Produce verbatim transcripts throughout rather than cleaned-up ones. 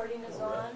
recording is on.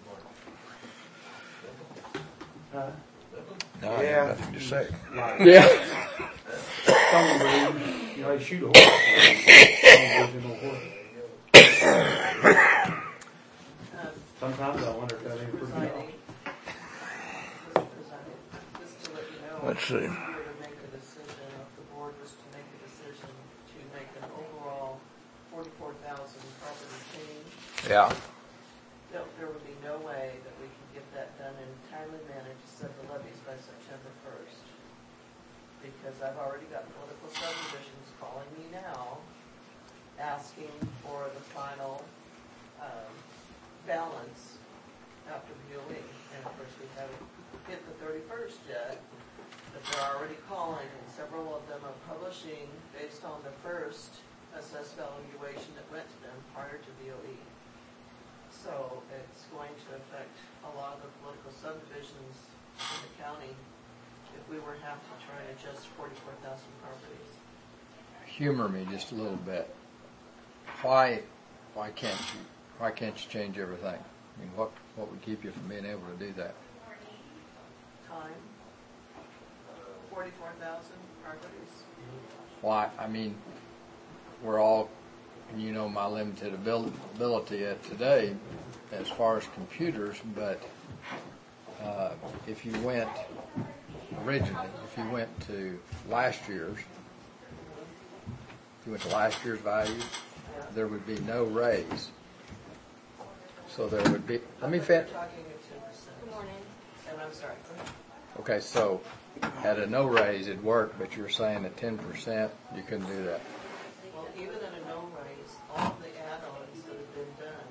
Uh, No, I Yeah. have nothing to say. like, Yeah. Stone Blues, you know, they shoot a horse. Stone Blues in a horse. Um, Sometimes I wonder if that ain't pretty presiding. off. Mister Presiding, just to let you know. Let's see. If you were to make a decision, if the board was to make a decision to make an overall forty-four thousand property change, Yeah. there, there would be no way that we could get that done in a timely manner to set the levies by September first. Because I've already got political subdivisions calling me now, asking for the final, um, balance after B O E. And of course, we haven't hit the thirty-first yet, but they're already calling, and several of them are publishing based on the first assessed valuation that went to them prior to B O E. So it's going to affect a lot of the political subdivisions in the county if we were have to try and adjust forty-four thousand properties. Humor me just a little bit. Why, why can't you, why can't you change everything? I mean, what, what would keep you from being able to do that? Time, forty-four thousand properties. Why, I mean, we're all, and you know my limited abil- ability at today as far as computers, but uh, if you went originally, if you went to last year's, if you went to last year's value, there would be no raise. So there would be, let me But fin- We're talking at two percent. Good morning. And I'm sorry, go ahead. Okay, so at a no raise it'd work, but you're saying at ten percent you couldn't do that. Well, even at a no raise, all of the add-ons that have been done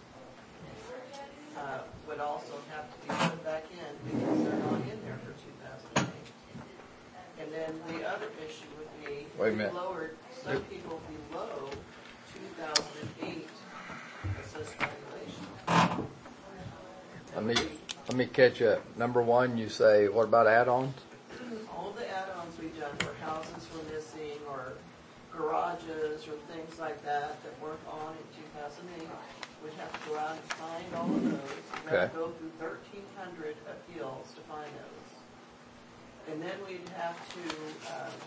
uh, would also have to be put back in because they're not in there for two thousand eight. And then the other issue would be, Wait a we minute. lowered some people below two thousand eight assessed valuation. Let me, let me catch you. Number one, you say, what about add-ons? All the add-ons we've done where houses were missing or garages or things like that that weren't on in two thousand eight, we'd have to go out and find all of those. We'd have to go through thirteen hundred appeals to find those. And then we'd have to, um,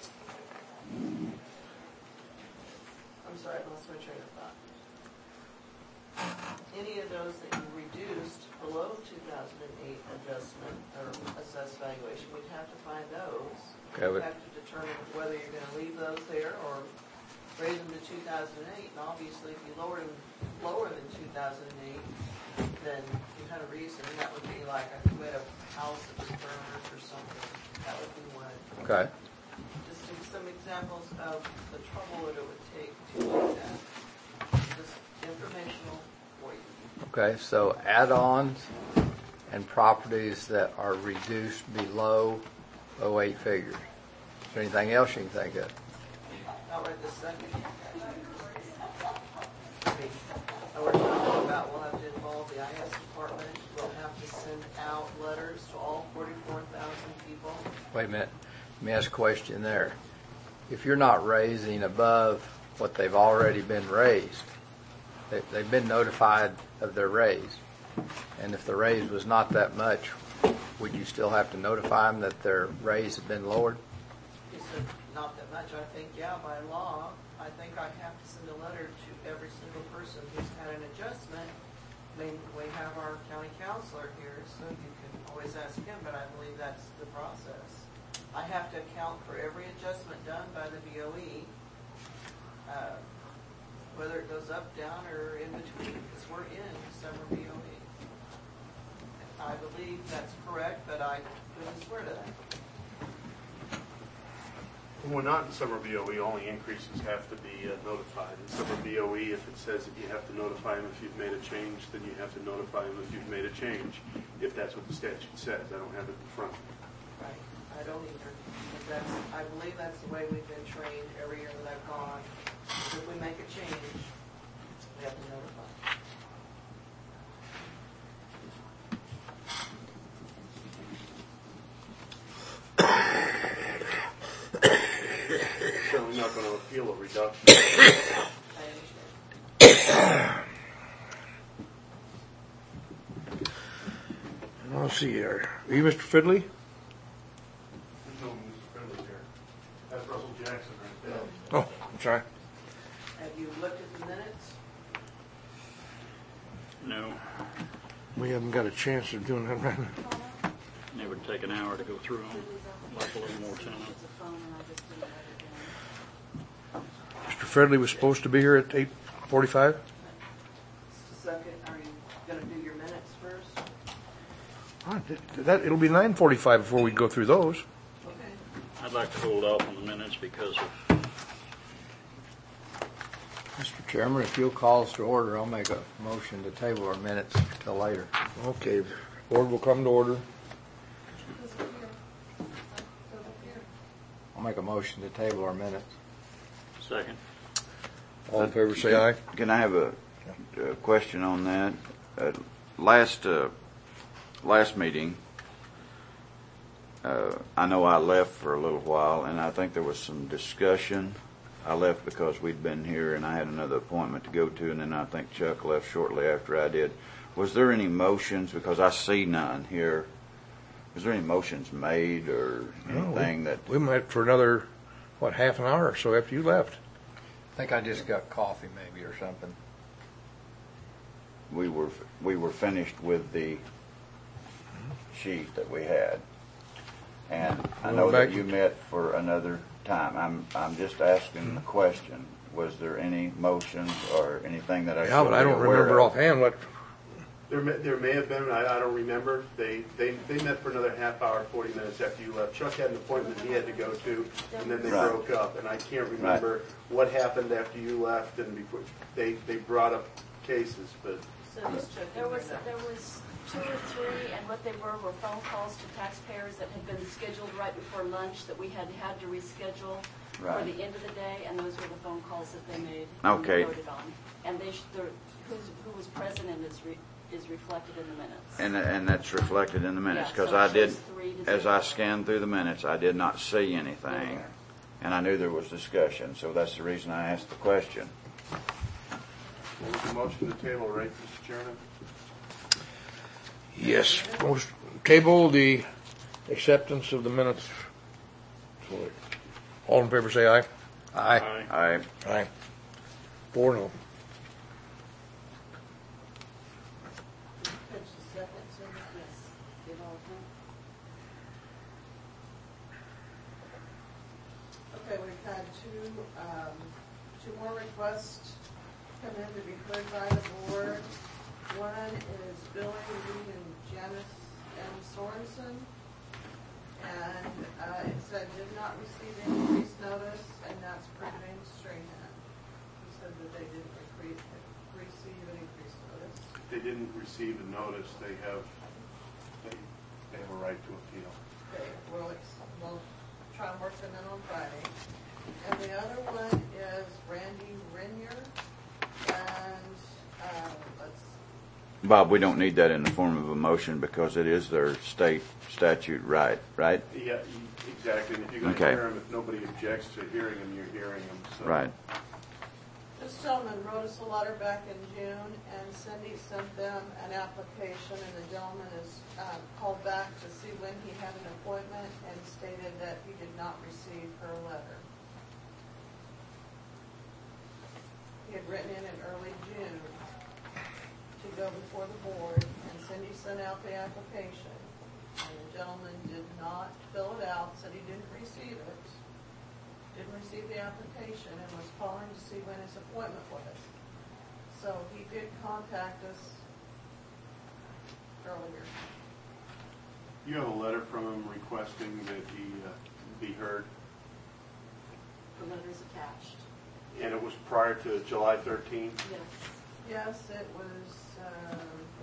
I'm sorry, I lost my train of thought. Any of those that you reduced below two thousand eight adjustment or assessed valuation, we'd have to find those. Okay, We'd but- have to determine whether you're going to leave those there or raise them to two thousand eight. And obviously, if you lower them lower than two thousand eight, then you had a reason. That would be like a we had a house that was burned or something. That would be one. Okay. Just to- some examples of the trouble that it would take to do that. Just informational for you. Okay, so add-ons and properties that are reduced below oh eight figures. Is there anything else you can think of? Not right this second. I mean, we're talking about we'll have to involve the I S department. We'll have to send out letters to all forty-four thousand people. Wait a minute. Let me ask a question there. If you're not raising above what they've already been raised, they, they've been notified of their raise, and if the raise was not that much, would you still have to notify them that their raise had been lowered? He said, not that much. I think, yeah, by law, I think I have to send a letter to every single person who's had an adjustment. I mean, we have our county counselor here, so you can always ask him, but I believe that's the process. I have to account for every adjustment done by the B O E, uh, whether it goes up, down, or in between, because we're in summer B O E. I believe that's correct, but I couldn't swear to that. When we're not in summer B O E, only increases have to be uh, notified. In summer B O E, if it says that you have to notify them if you've made a change, then you have to notify them if you've made a change, if that's what the statute says. I don't have it in front of me. Right, I don't either. But that's, I believe that's the way we've been trained every year that I've gone. If we make a change, we have to notify. Certainly not going to appeal a reduction. I understand. Let's see here. Are you Mister Fidley? There's no Mister Friendly here. That's Russell Jackson right there. Oh, I'm sorry. Have you looked at the minutes? No, We haven't got a chance of doing that right now. it would take an hour to go through them, like a little more time. Mister Fidley was supposed to be here at eight forty-five. Second, are you gonna do your minutes first? Ah, that, it'll be nine forty-five before we go through those. Okay. I'd like to hold off on the minutes because of, Mister Chairman, if you'll call us to order, I'll make a motion to table our minutes till later. Okay, board will come to order. I'll make a motion to table our minutes. second. All in favor, say aye. Can I have a, a question on that? Uh, last uh, last meeting, uh, I know I left for a little while, and I think there was some discussion. I left because we'd been here, and I had another appointment to go to, and then I think Chuck left shortly after I did. Was there any motions? Because I see none here. Was there any motions made or anything No, that? we, we met for another, what, half an hour or so after you left. I think I just got coffee maybe or something. we were we were finished with the sheet that we had, and I know that you met for another time. I'm I'm just asking the question: was there any motions or anything that I? Yeah, but I don't remember offhand what. There may, there may have been, I, I don't remember. They, they, they met for another half hour, forty minutes after you left. Chuck had an appointment he had to go to, and then they Right. broke up. And I can't remember what happened after you left and before, they, they brought up cases, but So just check. There was, there was two or three, and what they were were phone calls to taxpayers that had been scheduled right before lunch that we had had to reschedule for Right. the end of the day, and those were the phone calls that they made. and Okay. they voted on. And they, sh- the- who's, who was present and is, re- is reflected in the minutes. And and that's reflected in the minutes Yeah, because so I it did, shows three to as zero. I scanned through the minutes, I did not see anything, Nowhere. and I knew there was discussion. So that's the reason I asked the question. what was the motion to table, right, Mister Chairman? Yes, most table the acceptance of the minutes. All in favor, say aye. Aye. Aye. I Aye. Four no. That's the second, so, yes, give all of them. Okay, we've had two, um, two more requests come in to be heard by the board. One is Billy Reed and Janice M. Sorensen. And, uh, it said did not receive increase notice, and that's per James Strahan. He said that they didn't receive, receive an increase notice. If they didn't receive a notice, they have, they, they have a right to appeal. Okay, we'll, ex- we'll try and work them in on Friday. And the other one is Randy Renier, and, uh, let's, Bob, we don't need that in the form of a motion because it is their state statute right, right? Yeah, e- exactly. And if you're going to Okay. hear them, if nobody objects to hearing them, you're hearing them. So. Right. this gentleman wrote us a letter back in June, and Cindy sent them an application, and the gentleman is, um, called back to see when he had an appointment, and stated that he did not receive her letter. He had written in in early June to go before the board, and Cindy sent out the application. And the gentleman did not fill it out, said he didn't receive it, didn't receive the application, and was calling to see when his appointment was. So he did contact us earlier. You have a letter from him requesting that he uh, be heard, The letter is attached. and it was prior to July thirteenth. Yes. Yes, it was, um,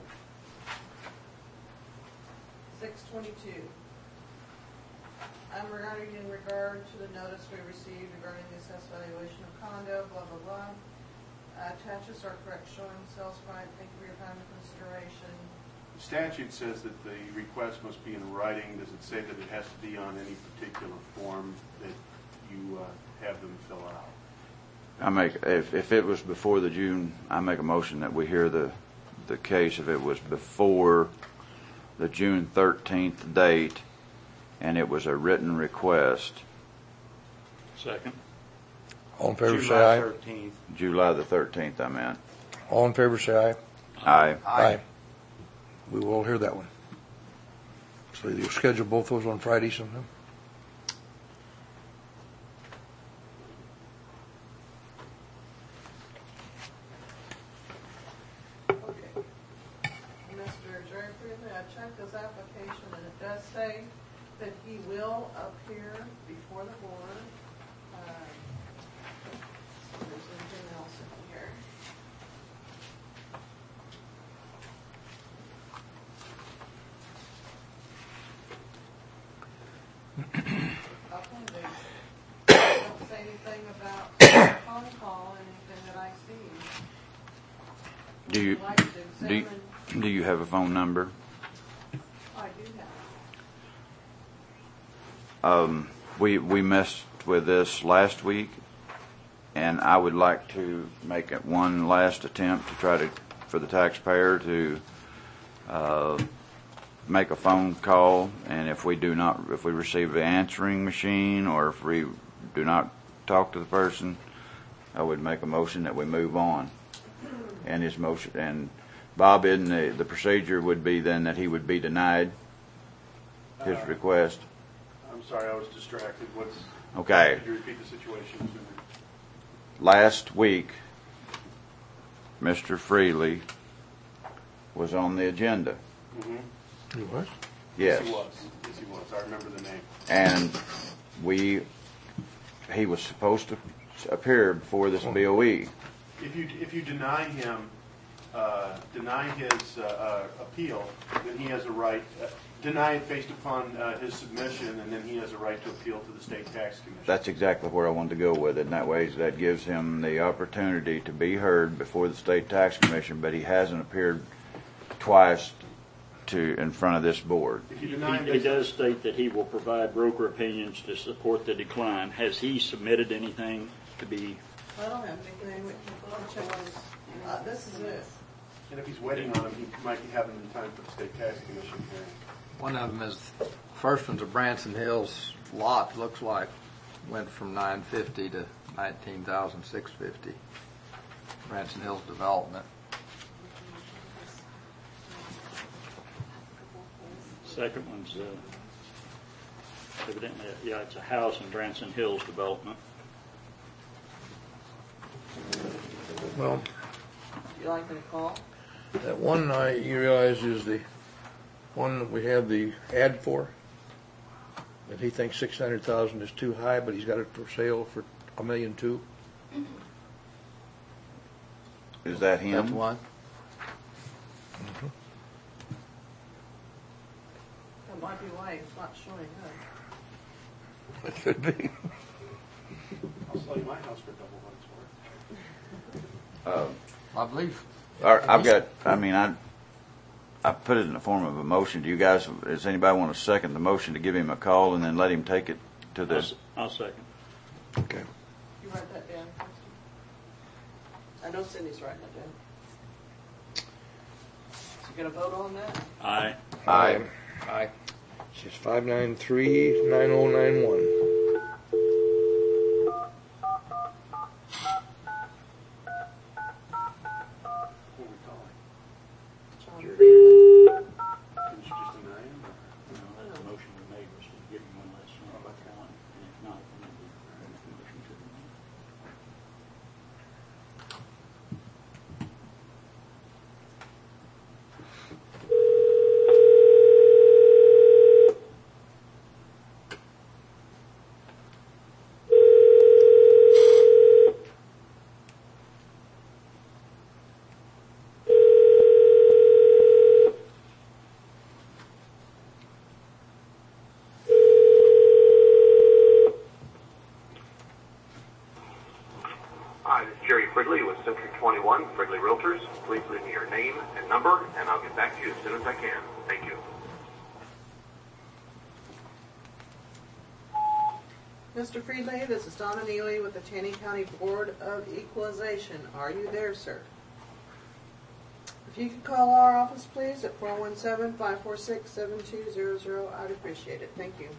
six twenty-two. I'm regarding in regard to the notice we received regarding the assessed valuation of condo, blah, blah, blah. Uh, Attaches are correct showing sales price. Thank you for your time and consideration. The statute says that the request must be in writing. Does it say that it has to be on any particular form that you uh, have them fill out? I make if if it was before the June, I make a motion that we hear the the case. If it was before the June thirteenth date, and it was a written request. Second. All in favor, say July aye. thirteenth. July the thirteenth, I meant. All in favor, say aye. Aye. Aye. We will hear that one. So you'll schedule both those on Friday sometime? Okay. Mister Jerry Freeman, I checked his application and it does say that he will appear before the board. Um, so if there's anything else in here. Okay, they don't say anything about phone call, anything that I see. Do you, Would you like to do you, examine- do you have a phone number? I do have. Um, we, we messed with this last week, and I would like to make it one last attempt to try to, for the taxpayer to, uh, make a phone call, and if we do not, if we receive the answering machine, or if we do not talk to the person, I would make a motion that we move on. And his motion, and Bob, in the, the procedure would be then that he would be denied his Uh, request. I'm sorry, I was distracted. What's, Okay. could you repeat the situation to me? Last week, Mister Freely was on the agenda. Mm-hmm. You what? Yes. he was. Yes, he was. I remember the name. And we, he was supposed to appear before this B O E. If you, if you deny him, uh, deny his uh, uh, appeal, then he has a right, uh, deny it based upon uh, his submission, and then he has a right to appeal to the state tax commission. That's exactly where I wanted to go with it. And that way, that gives him the opportunity to be heard before the state tax commission, but he hasn't appeared twice to, in front of this board. If you He, deny he him, does state that he will provide broker opinions to support the decline. Has he submitted anything to be? I don't have anything, we can check on this. Uh, this is it. and if he's waiting on him, he might be having in time for the state tax commission hearing. One of them is, first one's a Branson Hills lot, looks like, went from nine fifty to nineteen thousand six fifty. Branson Hills Development. Second one's uh, evidently, yeah, it's a house in Branson Hills development. Well, Do you like me to call? that one I, you realize is the one that we have the ad for. That he thinks six hundred thousand is too high, but he's got it for sale for a million two. Is that him? That's one. That might be why it's not showing up. It could be. I'll sell you my house for double what it's worth. Uh, I believe. All right, I've got, I mean, I, I put it in the form of a motion. Do you guys, does anybody want to second the motion to give him a call and then let him take it to I'll, the, s- I'll second. Okay. You write that down, Christie? I know Cindy's writing it down. So you gonna vote on that? Aye. Aye. Aye. It's five nine three nine oh nine one. Who are we calling? John Freeman. Didn't you just deny him? or- No, that's the motion we made was to give him one last one. And if not, then we'll make a motion to deny. Hi, this is Jerry Frigley with Century twenty-one, Frigley Realtors. Please leave me your name and number, and I'll get back to you as soon as I can. Thank you. Mister Freeland, this is Donna Neely with the Taney County Board of Equalization. Are you there, sir? If you could call our office, please, at four one seven, five four six, seven two zero zero, I'd appreciate it. Thank you.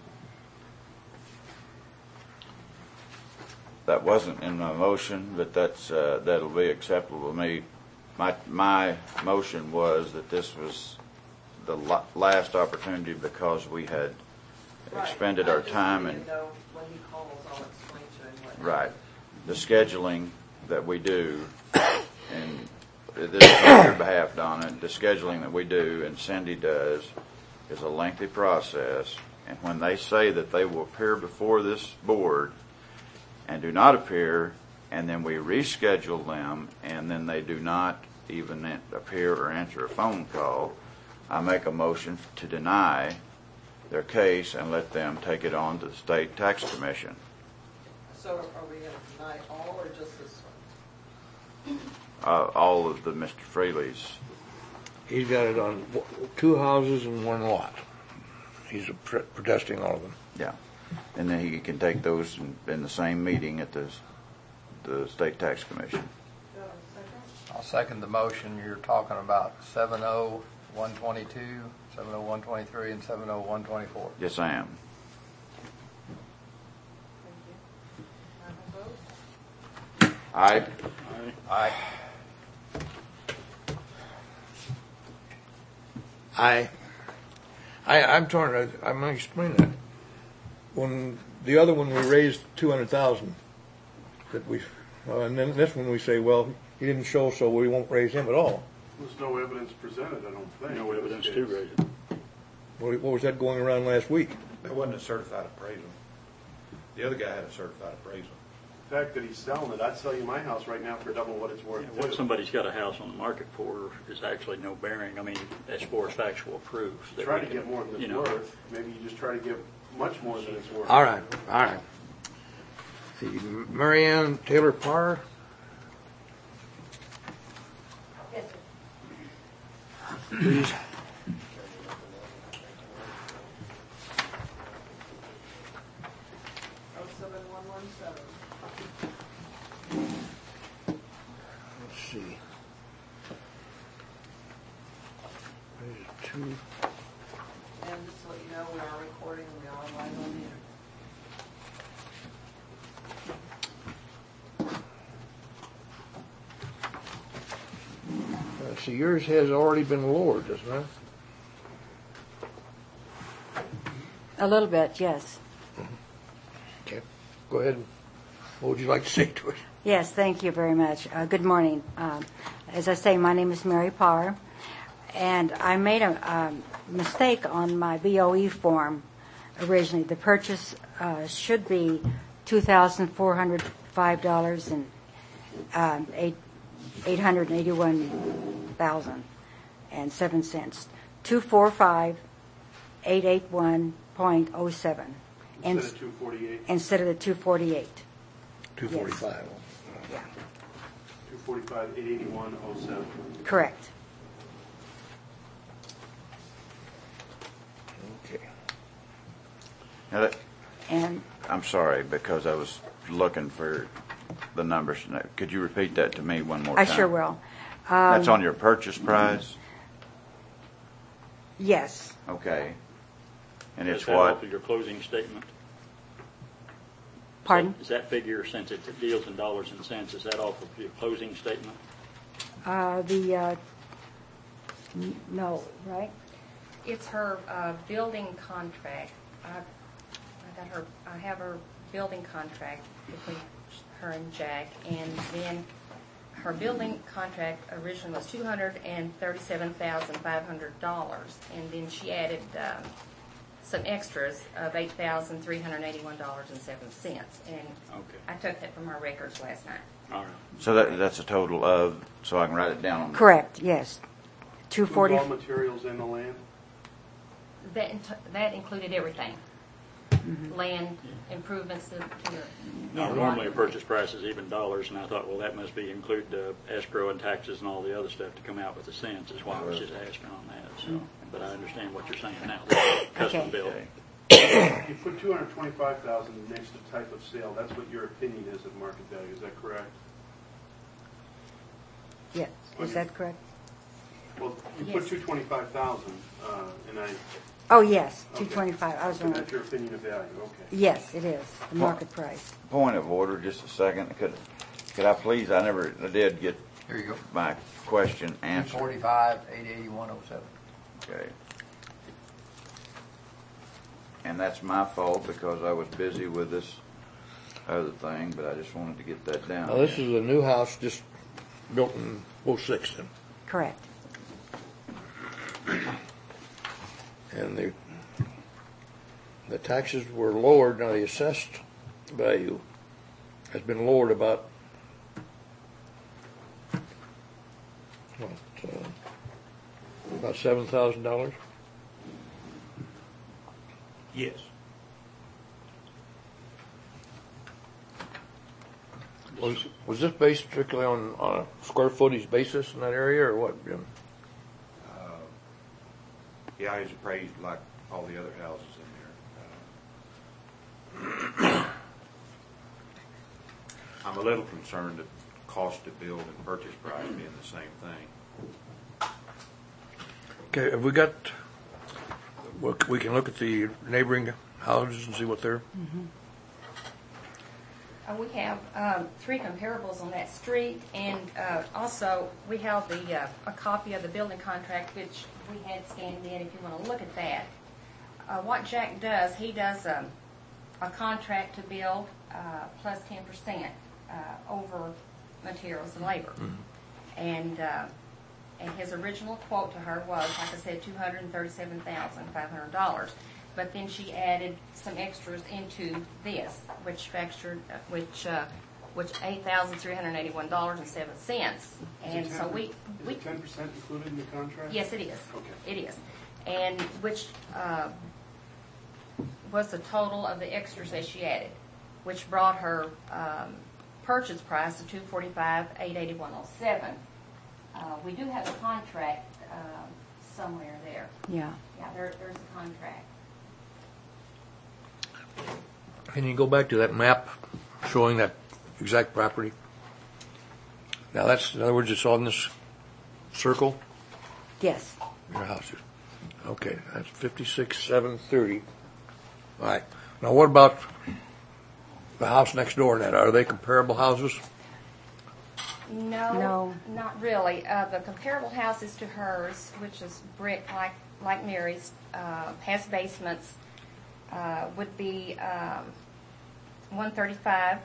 That wasn't in my motion, but that's, uh, that'll be acceptable to me. My, my motion was that this was the la- last opportunity because we had Right. expended I our just time need and, to know when he calls, I'll explain to him what. right, the scheduling that we do, and this is on your behalf, Donna, the scheduling that we do and Cindy does is a lengthy process. And when they say that they will appear before this board and do not appear, and then we reschedule them, and then they do not even appear or answer a phone call, I make a motion to deny their case and let them take it on to the State Tax Commission. So are we going to deny all or just this one? Uh, all of the Mister Freely's. He's got it on w- two houses and one lot. He's pr- protesting all of them. Yeah. And then he can take those in, in the same meeting at the, the State Tax Commission. Do you have a second? I'll second the motion. You're talking about seven oh one twenty-two, seven oh one twenty-three, and seven oh one twenty-four. Yes, I am. Thank you. Can I have a vote? I, Aye. I, I, I'm torn. I, I'm going to explain that. When the other one we raised two hundred thousand, that we, uh, and then this one we say, well, he didn't show, so we won't raise him at all. There's no evidence presented, I don't think. No in this evidence case. to raise it. What, what was that going around last week? There wasn't a certified appraisal. The other guy had a certified appraisal. The fact that he's selling it, I'd sell you my house right now for double what it's worth. Yeah, what somebody's got a house on the market for is actually no bearing, I mean, as far as factual proof. that Try we to can, get more than you it's know, worth. Maybe you just try to get much more than it's worth. All right, all right. The Marianne Taylor Parr. Yes, sir. Please. Oh, seven one one seven. Let's see. There's two. And just to let you know, we are recording, we are live on the internet. Uh, see, yours has already been lowered, doesn't it? A little bit, yes. Okay. Go ahead. What would you like to say to it? Yes, thank you very much. Uh, good morning. Um, as I say, my name is Mary Parr, and I made a um, mistake on my B O E form originally. The purchase uh, should be two thousand four hundred five dollars and um, eight eight hundred eighty-one thousand and seven cents. Two four five eight eight one point oh seven Instead of two forty-eight, instead of the two forty-eight. Two forty-five. Yeah, two forty-five, eight eighty-one, oh seven. correct. Okay. now that, And I'm sorry, because I was looking for the numbers. Could you repeat that to me one more I time? sure will. That's Um, on your purchase price? Yes, Okay. And it's Is that what? off of your closing statement? pardon? Is that figure, since it deals in dollars and cents, is that off of your closing statement? Uh, the, uh, n- no, right? It's her uh, building contract. I, I got her. I have her building contract between her and Jack, and then her building contract originally was two hundred and thirty-seven thousand five hundred dollars, and then she added um, some extras of eight thousand three hundred eighty-one dollars and seven cents, and Okay. I took that from her records last night. All right. So that, that's a total of, so I can write it down on. Correct, yes. two forty, Raw materials in the land? That int- that included everything. Land improvements to, to your. No, normally a purchase price is even dollars, and I thought, well, that must be include the escrow and taxes and all the other stuff to come out with the cents, is why I was just asking on that, so. But I understand what you're saying now, custom Okay. built. You put two hundred twenty-five thousand next to type of sale, that's what your opinion is of market value, is that correct? yes, is that correct? Well, you Yes. put two twenty-five thousand, uh, and I. Oh, yes, Okay. two twenty-five. I was So wondering. that's your opinion of value, okay. Yes, it is, the market price. Point of order, just a second. Could, could I please, I never, I did get Here you go. my question Two answered. forty-five, eight eighty-one oh seven. Okay. And that's my fault because I was busy with this other thing, but I just wanted to get that down. Now, this is a new house just built in oh six then. Correct. And the, the taxes were lowered, now the assessed value has been lowered about, what, uh, about seven thousand dollars? Yes. Was, was this based strictly on, on a square footage basis in that area, or what, Jim? Uh, Yeah, he's appraised like all the other houses in there. Uh, I'm a little concerned that cost to build and purchase price being the same thing. Okay, have we got, well, we can look at the neighboring houses and see what they're, Uh, we have um, three comparables on that street, and uh, also we have the uh, a copy of the building contract, which we had scanned in. If you want to look at that, uh, what Jack does, he does um, a contract to build uh, plus ten percent uh, over materials and labor, and uh, and his original quote to her was, like I said, two hundred thirty-seven thousand five hundred dollars. But then she added some extras into this, which factored, which, uh, which eight thousand three hundred eighty-one dollars and seven cents. And so we, we, Is ten percent included in the contract? yes, it is. Okay. It is. And which, uh, was the total of the extras that she added, which brought her, um, purchase price to two forty-five, eight eighty-one oh seven. Uh, we do have a contract, um, somewhere there. Yeah. Yeah, there, there's a contract. can you go back to that map showing that exact property? Now that's, in other words, it's on this circle, Yes. your house is, okay, that's fifty-six, seven thirty. All right, now what about the house next door and that, are they comparable houses? No, No. not really. Uh, the comparable houses to hers, which is brick like like Mary's, uh, has basements, uh, would be um, one thirty-five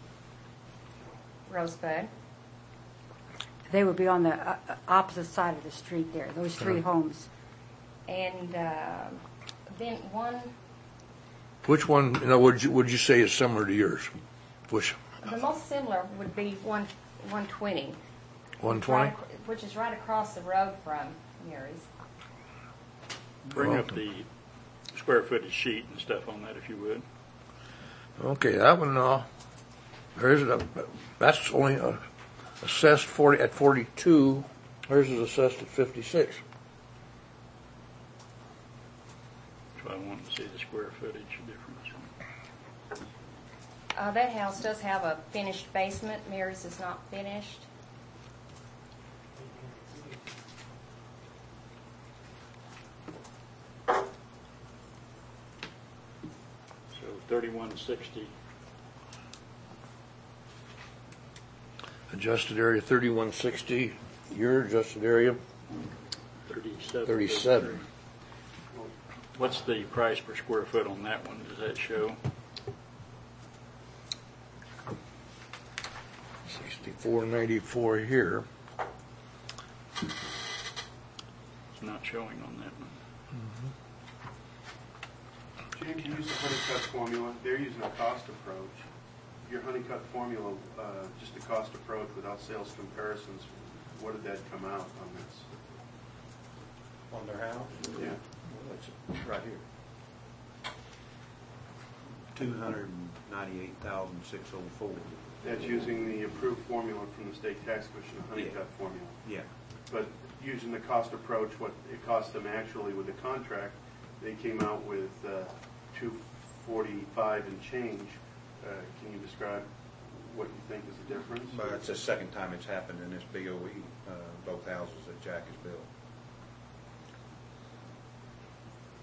Rosebud. They would be on the uh, uh, opposite side of the street there, those three homes. And uh, then one, Which one, in other words, would you say is similar to yours? Which, the most similar would be one one twenty, one twenty? which is right across the road from Mary's. Bring up the square footage sheet and stuff on that if you would. Okay, that one, uh, there's a, that's only uh, assessed forty, at forty-two, hers is assessed at fifty-six. So I wanted to see the square footage difference. Uh, that house does have a finished basement. Mary's is not finished. So thirty-one sixty. Adjusted area thirty-one sixty, your adjusted area thirty-seven. thirty-seven. What's the price per square foot on that one? Does that show? sixty-four ninety-four here. It's not showing on that one. James, you use the Honeycutt formula. They're using a cost approach. Your Honeycutt formula, uh, just a cost approach without sales comparisons, what did that come out on this? On their house? Yeah. Well, it's right here. Two hundred ninety-eight thousand six oh four. That's using the approved formula from the state tax commission, the Honeycutt Yeah. formula. Yeah. But using the cost approach, what it cost them actually with the contract, they came out with uh, two forty-five and change. Uh, Can you describe what you think is the difference? But it's the second time it's happened in this B O E, uh, both houses that Jack has built.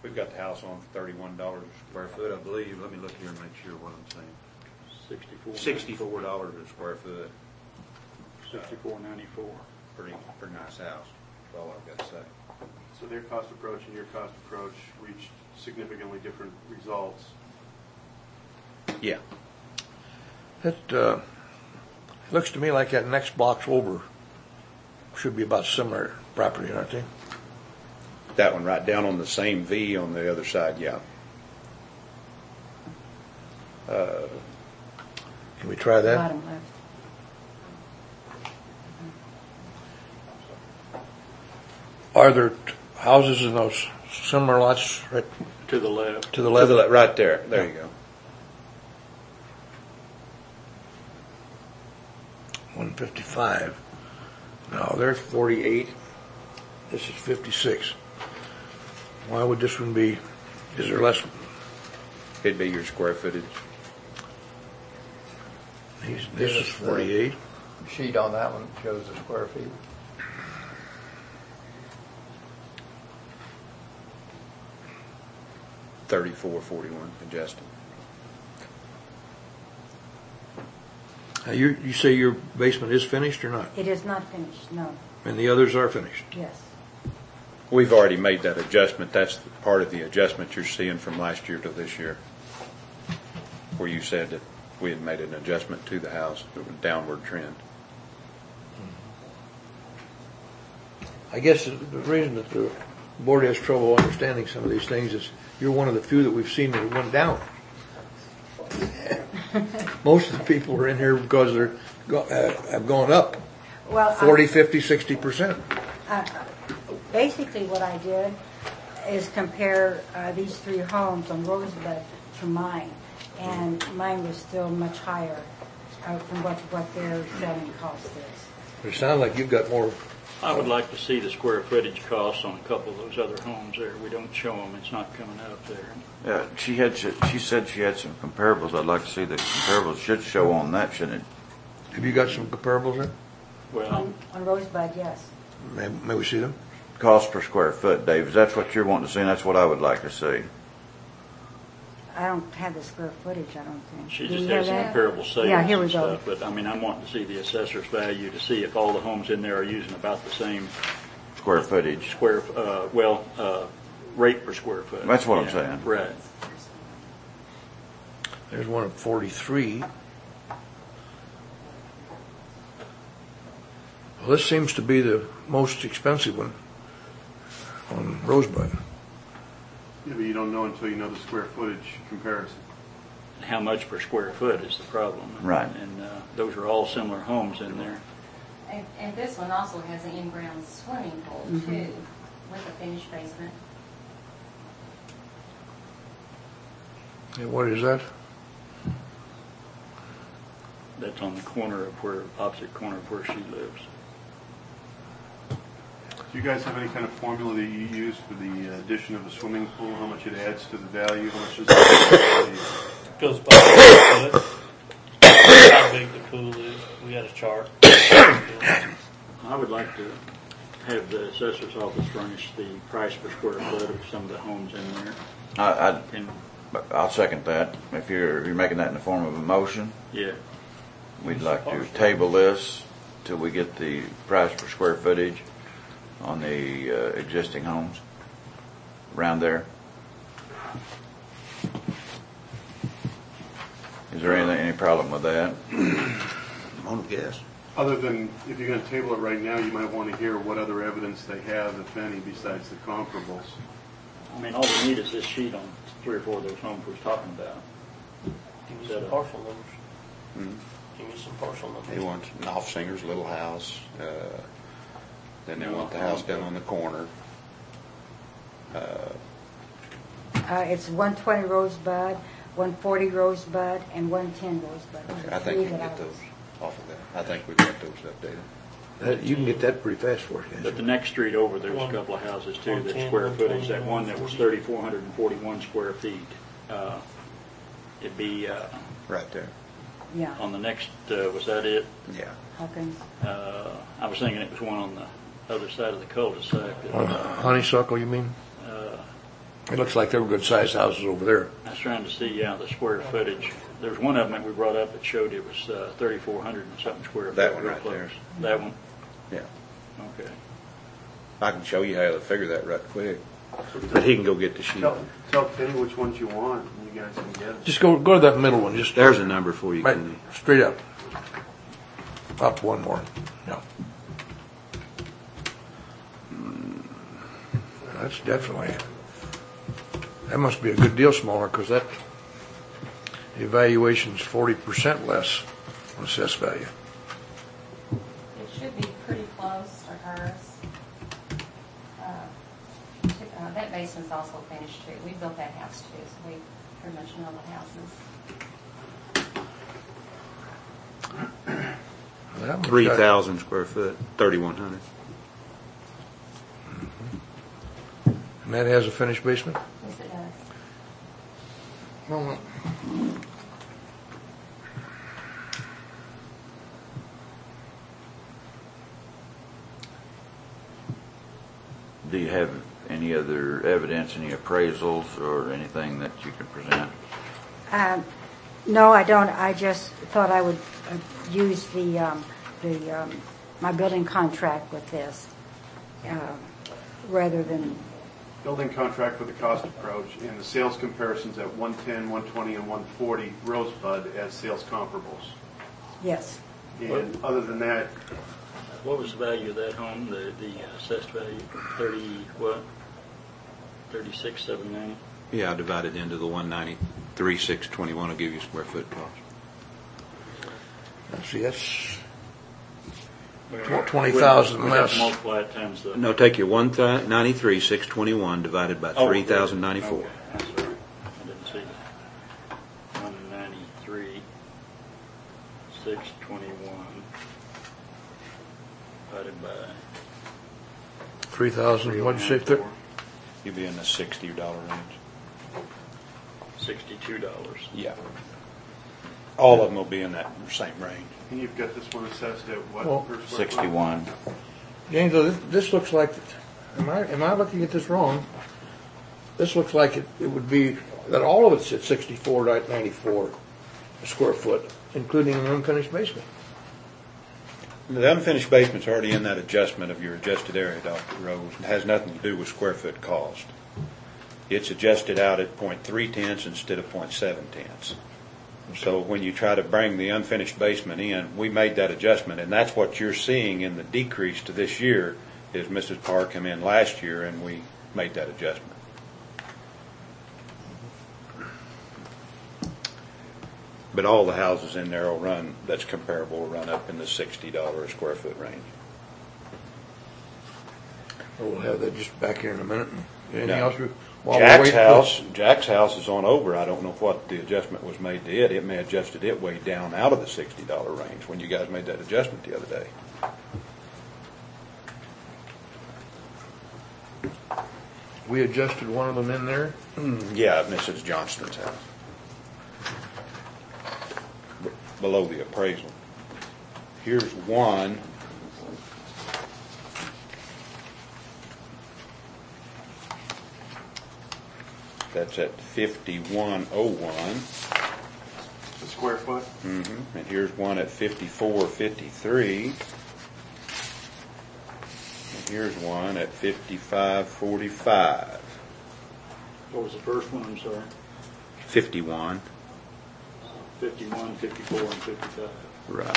We've got the house on for thirty-one dollars a square foot, I believe. Let me look here and make sure what I'm saying. Sixty-four. Sixty-four dollars a square foot. Sixty-four ninety-four. Pretty, pretty nice house. That's all I've got to say. So their cost approach and your cost approach reached significantly different results. Yeah. It uh, looks to me like that next box over should be about similar property, aren't they? That one right down on the same V on the other side, yeah. Uh, Can we try that? Bottom left. Are there t- houses in those similar lots right To the left. to the to left? the le- right there. There you go. one fifty-five. No, there's forty-eight. This is fifty-six. Why would this one be, is there less? It'd be your square footage. These- This is forty-eight. Sheet on that one shows the square feet. Thirty-four forty-one adjusted. Now, you, you say your basement is finished or not? It is not finished, no. And the others are finished? Yes. We've already made that adjustment. That's the part of the adjustment you're seeing from last year to this year, where you said that we had made an adjustment to the house, it was a downward trend. I guess the the reason that the board has trouble understanding some of these things is you're one of the few that we've seen that went down. Most of the people are in here because they're, go- uh, have gone up Well, I- forty, fifty, sixty percent. Uh, Basically, what I did is compare uh, these three homes on Rosebud to mine, and mine was still much higher uh, from what, what their selling cost is. It sounds like you've got more. I would like to see the square footage costs on a couple of those other homes there. We don't show them. It's not coming up there. Yeah, she had, she said she had some comparables. I'd like to see the comparables. Should show on that, shouldn't it? Have you got some comparables there? Well, On, on Rosebud, yes. May, may we see them? Cost per square foot, Dave. Is that what you're wanting to see? And that's what I would like to see. I don't have the square footage, I don't think. she Do just you has have some that? comparable sales Yeah, here we and go. stuff. But I mean, I'm wanting to see the assessor's value to see if all the homes in there are using about the same Square footage. square, uh, well, uh, rate per square foot. That's what I'm Yeah, saying. Right. There's one at forty-three. Well, this seems to be the most expensive one on Rosebud. Yeah, but you don't know until you know the square footage comparison. How much per square foot is the problem. Right. And uh, those are all similar homes in there. And, and this one also has an in-ground swimming pool Mhm. too, with a finished basement. And what is that? That's on the corner of where, opposite corner of where she lives. Do you guys have any kind of formula that you use for the addition of a swimming pool? How much it adds to the value? How much does it add to the value? Goes by the foot, how big the pool is. We got a chart. I would like to have the assessor's office furnish the price per square foot of some of the homes in there. I, I, And, I'll second that. If you're, if you're making that in the form of a motion, yeah, we'd like to table this till we get the price per square footage on the uh, existing homes around there. Is there anything, any problem with that? I'm gonna guess. Other than, if you're going to table it right now, you might want to hear what other evidence they have, if any, besides the comparables. I mean, all we need is this sheet on three or four of those homes we're talking about. Give me Set some up. partial numbers. Mhm. Give me some partial They numbers. want Knopfsinger's little house. Uh, then they want the house down on the corner. Uh, Uh, it's one twenty Rosebud, one forty Rosebud, and one ten Rosebud. Those are I think three you can that get I was- those off of that. I think we've got those updated. That, you can get that pretty fast for us, But can't the you? next street over, there's a One- couple of houses too, one that ten, square one footage, that twenty, one that was one forty. thirty-four hundred forty-one square feet. Uh, It'd be, uh, Right there. Yeah, on the next, uh, was that it? Yeah. Hawkins. Uh, I was thinking it was one on the other side of the cul-de-sac. that, On uh, Honeysuckle, you mean? uh, It looks like they were good sized houses over there. I was trying to see, yeah, the square footage. There's one of them that we brought up that showed it was uh, thirty-four hundred and something square foot. That one real right close. there. That one? Yeah. Okay. I can show you how to figure that right quick. But he can go get the sheet. Tell, tell Penny which ones you want, and you guys can get it. Just go go to that middle one. Just There's a number for you. right, Kenny. straight up. Up one more. Yeah. That's definitely. That must be a good deal smaller because that evaluation's forty percent less on assessed value. It should be pretty close to hers. Uh, uh, That basement's also finished too. We built that house too, so we pretty much know the houses. That one's Three got- thousand square foot, thirty-one hundred. And that has a finished basement? Yes, it does. Well, Do you have any other evidence, any appraisals, or anything that you can present? Um, No, I don't. I just thought I would uh, use the, um, the, um, my building contract with this, um, rather than, Building contract for the cost approach and the sales comparisons at one ten, one twenty, and one forty Rosebud as sales comparables. yes. And other than that, What was the value of that home, the, the assessed value? thirty, what? thirty-six, seven ninety? Yeah, I divided into the one ninety-three, six twenty-one will give you square foot cost. let's see, that's twenty thousand We have to less. multiply it times the. No, take your one ninety-three, six twenty-one divided by Oh, three thousand ninety-four. Okay, I'm sorry. I didn't see that. one ninety-three, six twenty-one divided by Three thousand, what'd you say, thir- You'll be in the sixty dollar range. sixty-two dollars. Yeah. All of them will be in that same range. and you've got this one assessed at what Well, per square foot? Sixty-one. James, this, this looks like, am I, am I looking at this wrong? This looks like it, it would be, that all of it's at sixty-four ninety-four a square foot, including an unfinished basement. The unfinished basement's already in that adjustment of your adjusted area, Doctor Rose. It has nothing to do with square foot cost. It's adjusted out at point three tenths instead of point seven tenths. So when you try to bring the unfinished basement in, we made that adjustment, and that's what you're seeing in the decrease to this year is Missus Parr come in last year and we made that adjustment. But all the houses in there will run, that's comparable, will run up in the sixty dollars a square foot range. We'll have that just back here in a minute. Anything No. else? we- while we're Jack's waiting for- house, Jack's house is on over. I don't know what the adjustment was made to it. It may have adjusted it way down out of the sixty dollar range when you guys made that adjustment the other day. We adjusted one of them in there. Yeah, Missus Johnston's house. B- Below the appraisal. Here's one. That's at fifty-one oh one. The square foot? Mm-hmm. And here's one at fifty-four fifty-three. And here's one at fifty-five forty-five. What was the first one, I'm sorry? fifty-one. fifty-one, fifty-four, and fifty-five. Right.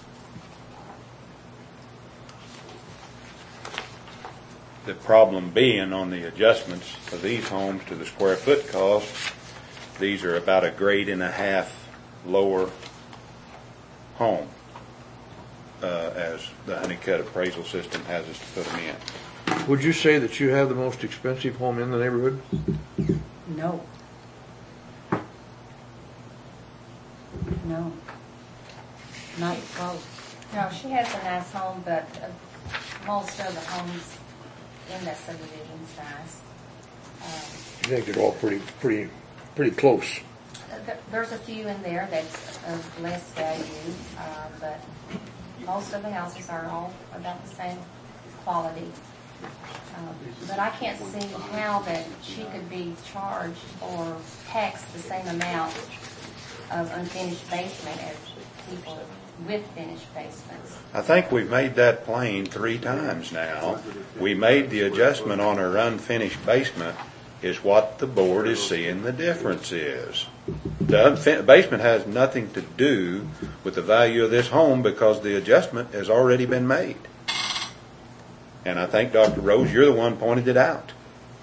The problem being on the adjustments of these homes to the square foot cost, these are about a grade and a half lower home uh, as the Honeycutt appraisal system has us to put them in. Would you say that you have the most expensive home in the neighborhood? No. No. Not close. No, she has a nice home, but uh, most of the homes in that subdivision's nice. Um, I think they're all pretty, pretty, pretty close. There- There's a few in there that's of less value, uh, but most of the houses are all about the same quality. Um, But I can't see how that she could be charged or taxed the same amount of unfinished basement as people with finished basements. I think we've made that plain three times now. We made the adjustment on her unfinished basement is what the board is seeing the difference is. The unfin- basement has nothing to do with the value of this home because the adjustment has already been made. And I think, Doctor Rose, you're the one pointed it out.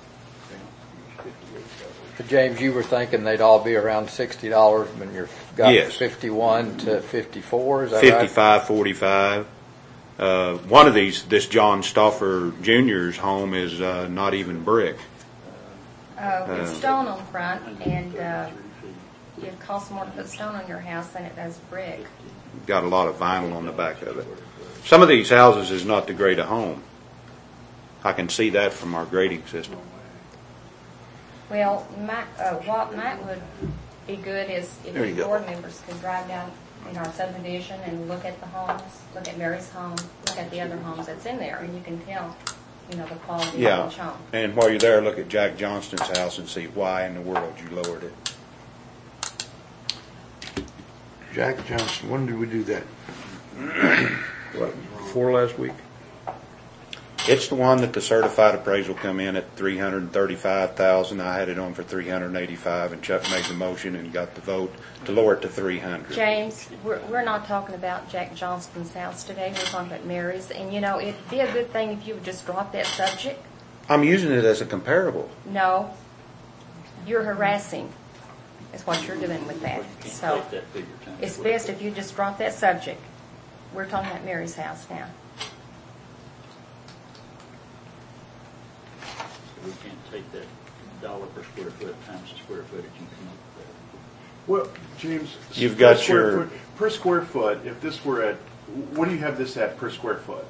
James, you were thinking they'd all be around sixty dollars, but you've got Yes. fifty-one to fifty-four, is that right? fifty-five, forty-five. Uh, one of these, this John Stauffer Junior's home is uh, not even brick. Uh, it's Uh, stone on front, and uh, it costs more to put stone on your house than it does brick. Got a lot of vinyl on the back of it. Some of these houses is not to grade a home. I can see that from our grading system. Well, my, uh, what might would be good is if There you the go. board members could drive down in our subdivision and look at the homes, look at Mary's home, look at the other homes that's in there, and you can tell, you know, the quality of Yeah, each home. and while you're there, look at Jack Johnston's house and see why in the world you lowered it. Jack Johnson, when did we do that? What, before last week? It's the one that the certified appraisal come in at three hundred thirty-five thousand. I had it on for three hundred eighty-five, and Chuck made the motion and got the vote to lower it to three hundred. James, we're, we're not talking about Jack Johnston's house today. We're talking about Mary's. And, you know, it'd be a good thing if you would just drop that subject. I'm using it as a comparable. No, you're harassing is what you're doing with that. Can't So take that figure time. it's best if you just drop that subject. We're talking about Mary's house now. We can't take that dollar per square foot times the square footage and come up with that. Well, James. You've per got square your- foot- Per square foot, if this were at, what do you have this at per square foot?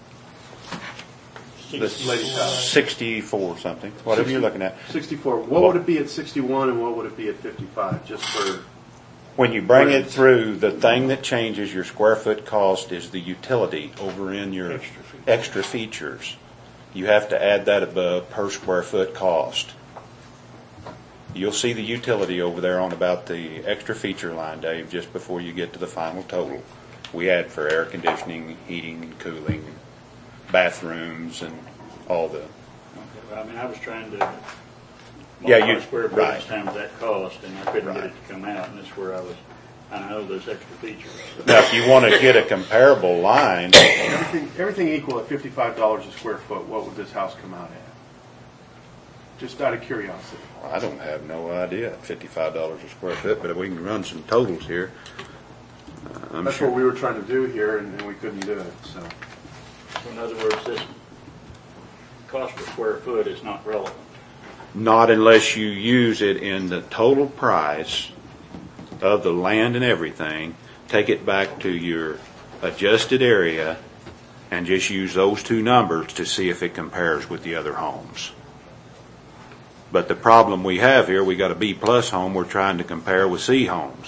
The Lady's house. sixty-four something, whatever you're looking at. sixty-four. What would it be at sixty-one and what would it be at fifty-five, just for? When you bring it through, the thing that changes your square foot cost is the utility over in your Extra features. extra features. You have to add that above per square foot cost. You'll see the utility over there on about the extra feature line, Dave, just before you get to the final total. We add for air conditioning, heating and cooling, bathrooms and all the, Okay, well, I mean, I was trying to Yeah, multiply you- square right. footage times that cost, and I couldn't get Right. it to come out, and that's where I was, I know those extra features. now if you want to get a comparable line, Everything, everything equal at fifty-five dollars a square foot, what would this house come out at? Just out of curiosity. I don't have no idea, fifty-five dollars a square foot, but we can run some totals here. Uh, I'm That's sure. what we were trying to do here and, and we couldn't do it, so. So in other words, this cost per square foot is not relevant. Not unless you use it in the total price of the land and everything, take it back to your adjusted area and just use those two numbers to see if it compares with the other homes. But the problem we have here, we got a B plus home we're trying to compare with C homes.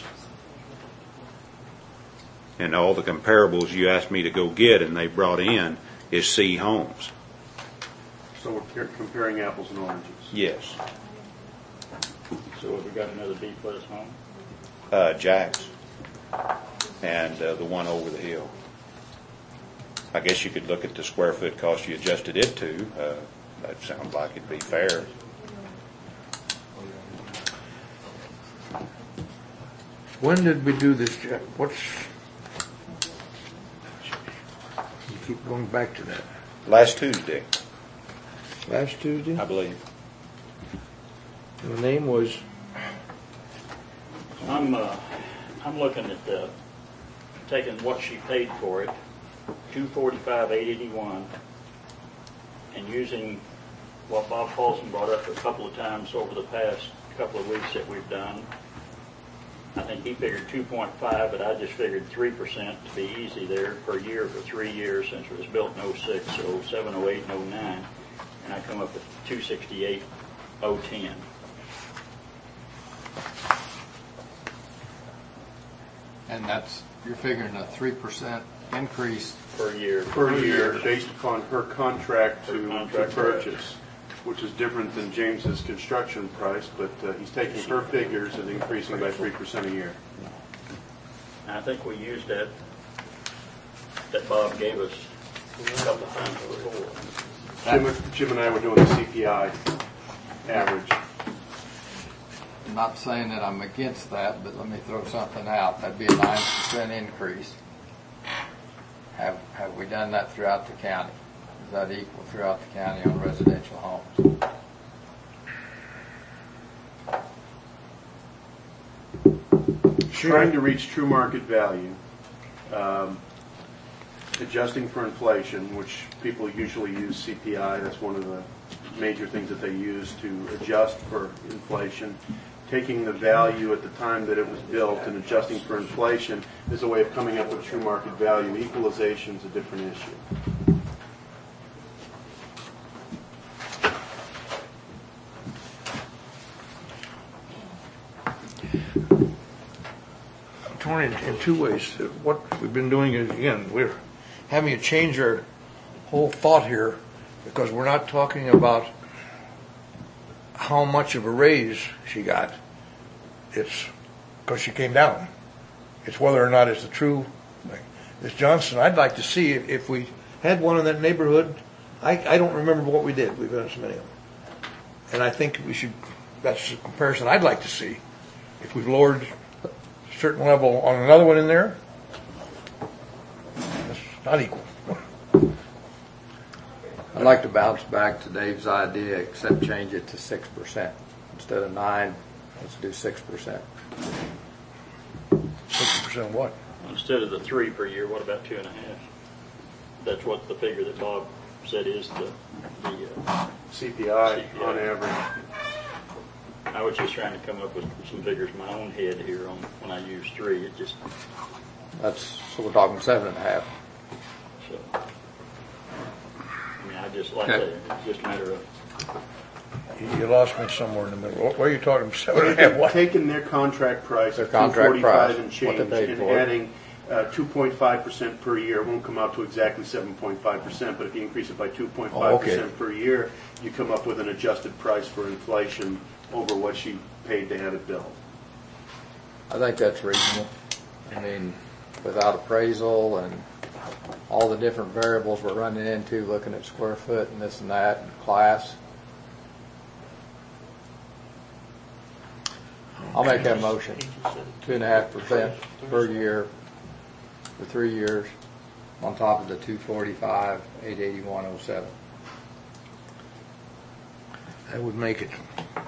And all the comparables you asked me to go get and they brought in is C homes. So we're comparing apples and oranges. Yes. So have we got another B plus home? Uh, Jack's and uh, the one over the hill. I guess you could look at the square foot cost you adjusted it to. Uh, that sounds like it'd be fair. When did we do this, Jack? What's, you keep going back to that. Last Tuesday, Last Tuesday? I believe. And the name was, I'm, uh, I'm looking at the, taking what she paid for it, two forty-five, eight eighty-one, and using what Bob Paulson brought up a couple of times over the past couple of weeks that we've done. I think he figured two point five, but I just figured three percent to be easy there per year for three years since it was built in oh six, so seven, oh eight, and oh nine. And I come up with two sixty-eight, oh ten. And that's, you're figuring a three percent increase per year. Per year, based upon her contract Her to to contract purchase, which is different than James's construction price, but uh, he's taking her figures and increasing by three percent a year. I think we used that, that Bob gave us a couple times before. Jim, Jim and I were doing the C P I average. I'm not saying that I'm against that, but let me throw something out. That'd be a nine percent increase. Have, have we done that throughout the county? Is that equal throughout the county on residential homes? Trying to reach true market value, um, adjusting for inflation, which people usually use C P I. That's one of the major things that they use to adjust for inflation. Taking the value at the time that it was built and adjusting for inflation is a way of coming up with true market value. Equalization is a different issue. I'm torn in, in two ways. What we've been doing is, again, we're having to change our whole thought here because we're not talking about how much of a raise she got. It's because she came down. It's whether or not it's the true. Miss Johnson, I'd like to see if, if we had one in that neighborhood. I, I don't remember what we did. We've done so many of them. And I think we should, that's a comparison I'd like to see. If we've lowered a certain level on another one in there, that's not equal. I'd like to bounce back to Dave's idea, except change it to six percent. Instead of nine, let's do six percent. Six percent what? Instead of the three per year, what about two and a half? That's what the figure that Bob said is the, the uh, C P I, C P I on average. I was just trying to come up with some figures in my own head here on when I use three. It just That's, so we're talking seven and a half. so. I mean, I just like Okay. that. It's just a matter of You, you lost me somewhere in the middle. What, what are you talking about? Seven and a half what? Taking their contract price Their of two contract price, forty-five and what change they paid and for it. adding uh, two point five percent per year. It won't come out to exactly seven point five percent, but if you increase it by two point five percent Oh, okay. per year, you come up with an adjusted price for inflation over what she paid to have it built. I think that's reasonable. I mean, without appraisal and all the different variables we're running into, looking at square foot and this and that, and class. I'll make that motion. Two and a half percent per year for three years on top of the two forty-five, eight eighty-one oh seven. That would make it.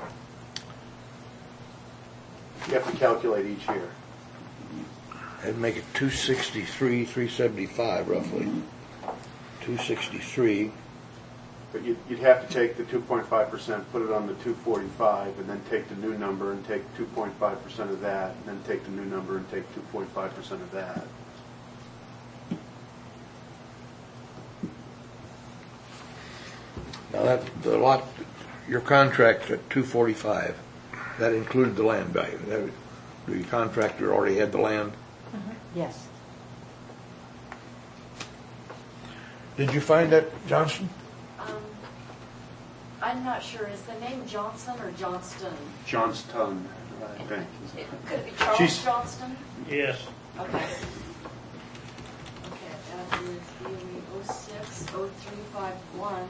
You have to calculate each year. That'd make it two sixty-three, three seventy-five roughly. Two sixty-three. But you'd, you'd have to take the two point five percent, put it on the two forty-five, and then take the new number and take two point five percent of that, and then take the new number and take two point five percent of that. Now that, the lot, your contract at two forty-five, that included the land value. That, the contractor already had the land. Yes. Did you find that, Johnson? Um, I'm not sure, is the name Johnson or Johnston? Johnston, I think. It- Could it be Charles She's- Johnston? yes. Okay. Okay, that is B O E oh six oh three five one.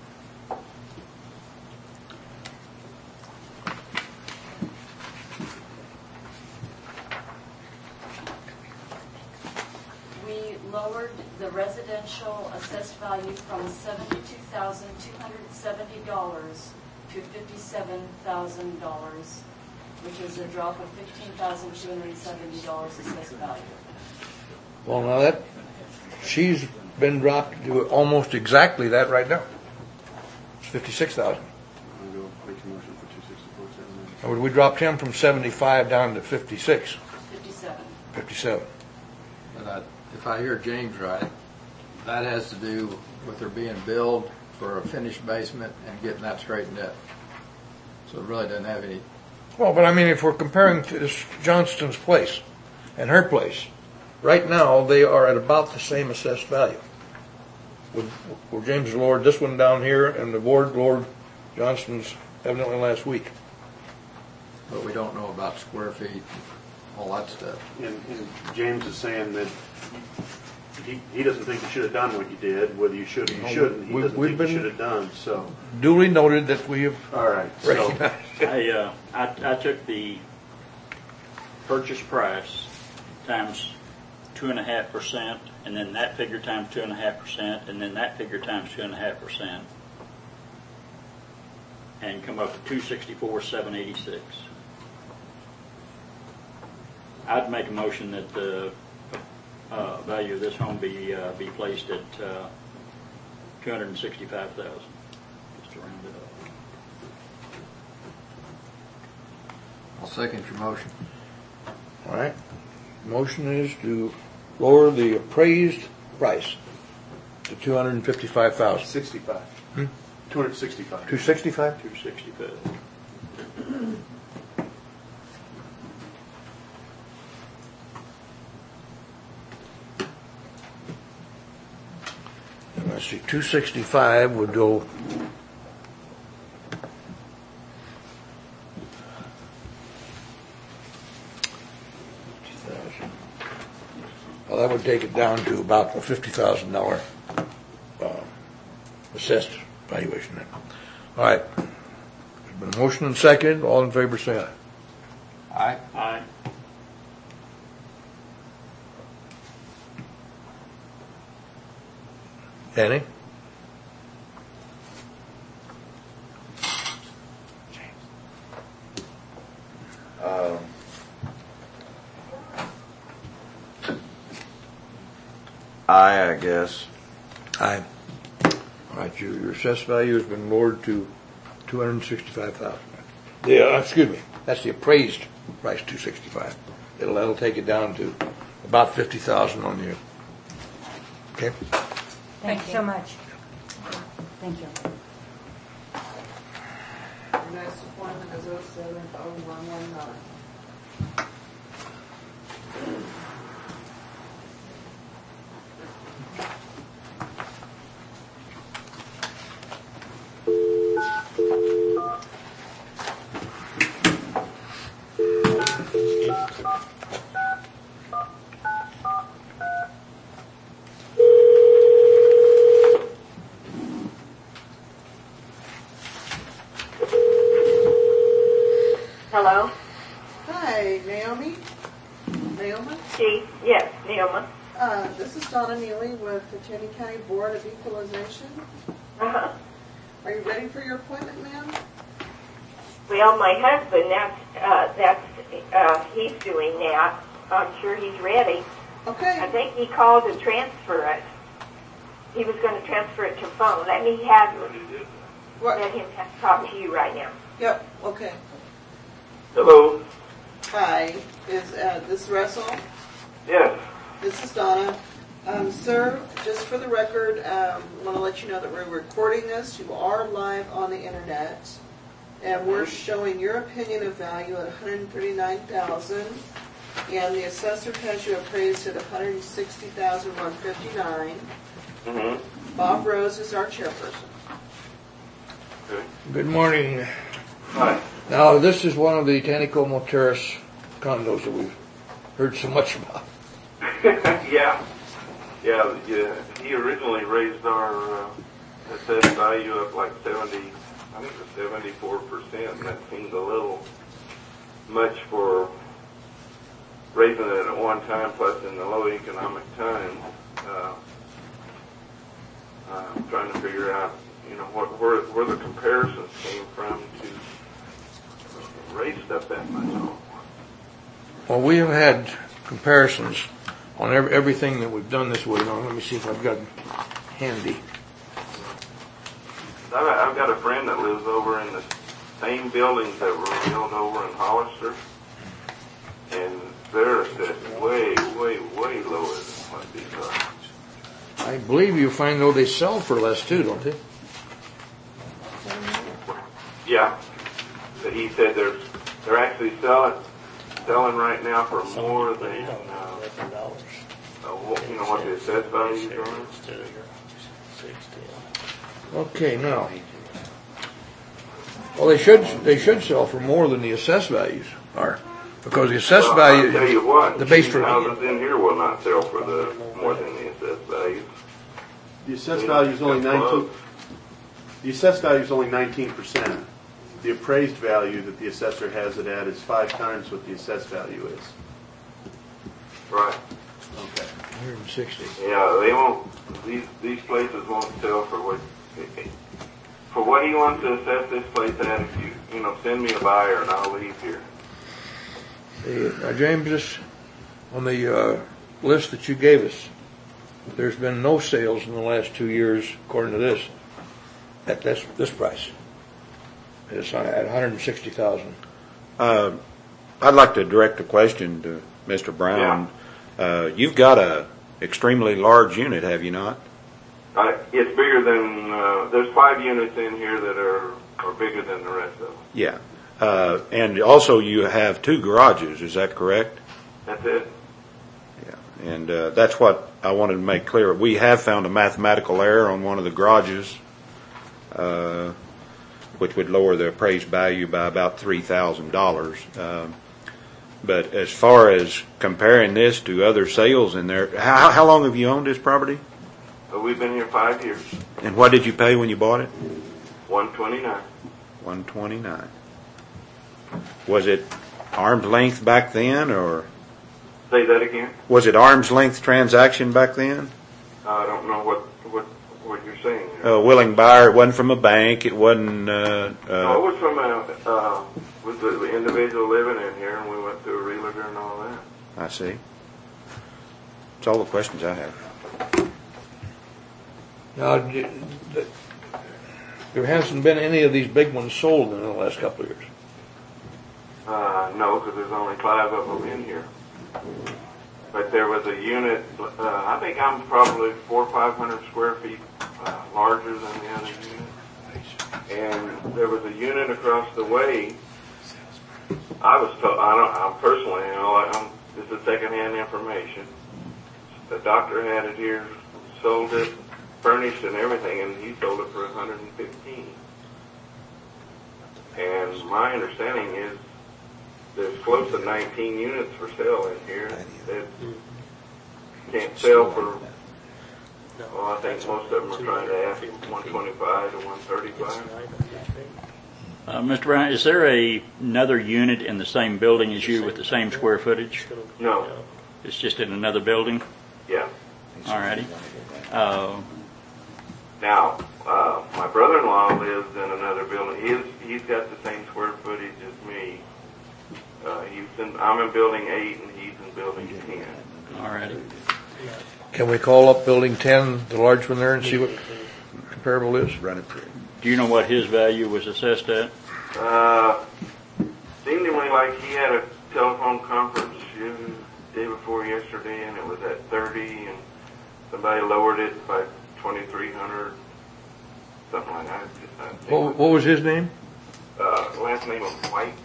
We lowered the residential assessed value from seventy-two thousand two hundred seventy dollars to fifty-seven thousand dollars, which is a drop of fifteen thousand two hundred seventy dollars assessed value. Well, now that, she's been dropped to almost exactly that right now. It's fifty-six thousand. I'm going to make a motion for two sixty-four seven. We dropped him from seventy-five down to fifty-six, Fifty-seven. fifty-seven. But I, if I hear James right, that has to do with there being billed for a finished basement and getting that straightened up. So it really doesn't have any. Well, but I mean, if we're comparing to this Johnston's place and her place, right now, they are at about the same assessed value. With, with James Lord, this one down here, and the Ward Lord Johnston's evidently last week. But we don't know about square feet, all that stuff. And, and James is saying that he, he doesn't think you should have done what you did, whether you should or you shouldn't. He We've- doesn't we've think you been- should have done, so. Duly noted that we have All right, so, recognized. I, uh, I, I took the purchase price times two and a half percent, and then that figure times two and a half percent, and then that figure times two and a half percent, and come up with two sixty-four, seven eighty-six. I'd make a motion that the uh, value of this home be uh, be placed at uh, two hundred and sixty-five thousand, just to round it up. I'll second your motion. All right. Motion is to lower the appraised price to two hundred and fifty-five thousand. sixty-five. Hmm? two hundred sixty-five. Two sixty-five? Two sixty-five. Let's see, two sixty-five would go. Well, that would take it down to about a fifty thousand dollar uh, assessed valuation. Then. All right. There's been a motion and second. All in favor, say aye. Aye. Aye. Danny? Um, I, I guess. Aye. All right, your, your assessed value has been lowered to two hundred and sixty-five thousand. Yeah, excuse me, that's the appraised price, two sixty-five. It'll, that'll take it down to about fifty thousand on you. Okay? Thank you so much. Thank you. Your next appointment is oh seven oh one one nine. Hello? Hi, Naomi? Naomi? She, yes, Neoma. Uh, this is Donna Neely with the Cheney County Board of Equalization. Uh-huh. Are you ready for your appointment, ma'am? Well, my husband, that's, uh, that's, uh, he's doing that. I'm sure he's ready. Okay. I think he called to transfer it. He was going to transfer it to phone. Let me have, What? let him have, talk to you right now. Yep, okay. Hello. Hi, is uh, this Russell? Yes. This is Donna. Um, sir, just for the record, um, I want to let you know that we're recording this. You are live on the internet, and we're showing your opinion of value at one hundred thirty-nine thousand dollars, and the assessor has you appraised at one hundred sixty thousand one hundred fifty-nine dollars. Mm-hmm. Bob Rose is our chairperson. Okay. Good morning. Hi. Now, this is one of the Taneycomo Terrace condos that we've heard so much about. yeah. Yeah, yeah. He originally raised our uh, assessed value up like seventy, I think it was seventy-four percent, and that seemed a little much for raising it at one time, plus in the low economic times. Uh, I'm trying to figure out, you know, what, where, where the comparisons came from to raise stuff that much. Well, we have had comparisons on every, everything that we've done this way. Now, let me see if I've got it handy. I've I've got a friend that lives over in the same buildings that were built over in Hollister, and they're assessed way, way, way lower than what these are. I believe you find, though, they sell for less, too, don't they? Yeah, but he said they're they're actually selling selling right now for more than uh, what- you know, what the assessed values are? Okay, now. Well, they should, they should sell for more than the assessed values are, because the assessed Well, value. I'll tell you what, The base the for. houses in here will not sell for the, more than the assessed values. The assessed value is only nineteen, the assessed value is only nineteen percent. The appraised value that the assessor has it at is five times what the assessed value is. Right. Okay. one hundred sixty. Yeah, they won't, these, these places won't sell for what, for what he wants to assess this place at, if you, you know, send me a buyer and I'll leave here. Hey, Now, James, this, on the uh, list that you gave us, there's been no sales in the last two years, according to this, at this, this price. It's at one hundred sixty thousand. Uh, I'd like to direct a question to Mister Brown. Uh, you've got a extremely large unit, have you not? Uh, it's bigger than, uh, there's five units in here that are, are bigger than the rest of them. Yeah. Uh, and also you have two garages, is that correct? That's it. Yeah. And uh, that's what I wanted to make clear. We have found a mathematical error on one of the garages, uh, which would lower the appraised value by about three thousand dollars. Um, but as far as comparing this to other sales in there, how, how long have you owned this property? Uh, we've been here five years. And what did you pay when you bought it? One twenty-nine. one twenty-nine. Was it arm's length back then, or Say that again? was it arm's length transaction back then? I don't know what, what, what you're saying. A willing buyer. It wasn't from a bank. It wasn't. Uh, uh, No, it was from a, uh, was the, the individual living in here, and we went through a realtor and all that. I see. That's all the questions I have. Now, d- th- there hasn't been any of these big ones sold in the last couple of years. Uh, no, because there's only five of them in here. But there was a unit, uh, I think I'm probably four or five hundred square feet uh, larger than the other unit. And there was a unit across the way. I was told, I don't, I'm personally, you know, I'm, this is secondhand information. The doctor had it here, sold it, furnished and everything, and he sold it for one hundred fifteen. And my understanding is there's close to nineteen units for sale in here that can't sell for, well, I think most of them are trying to ask one twenty-five to one thirty-five. Uh, Mister Brown, is there a, another unit in the same building as you with the same square footage? No. It's just in another building? Yeah. All righty. Uh, Now, uh, my brother-in-law lives in another building. He's, he's got the same square footage as me. Uh, he's in, I'm in building eight and he's in building ten. all righty. Can we call up Building ten, the large one there, and see what comparable is? Run it through. Do you know what his value was assessed at? Uh, seemed to me like he had a telephone conference the day before yesterday, and it was at thirty, and somebody lowered it by twenty-three hundred, something like that. I think. What, what was his name? Uh, last name was White,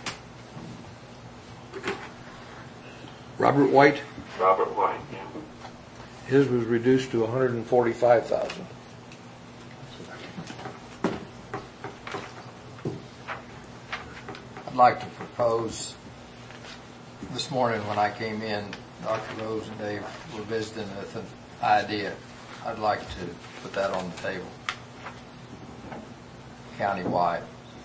Robert White. Robert White. Yeah. His was reduced to one hundred forty-five thousand. I'd like to propose, this morning when I came in, Doctor Rose and Dave were visiting with an idea. I'd like to put that on the table, countywide.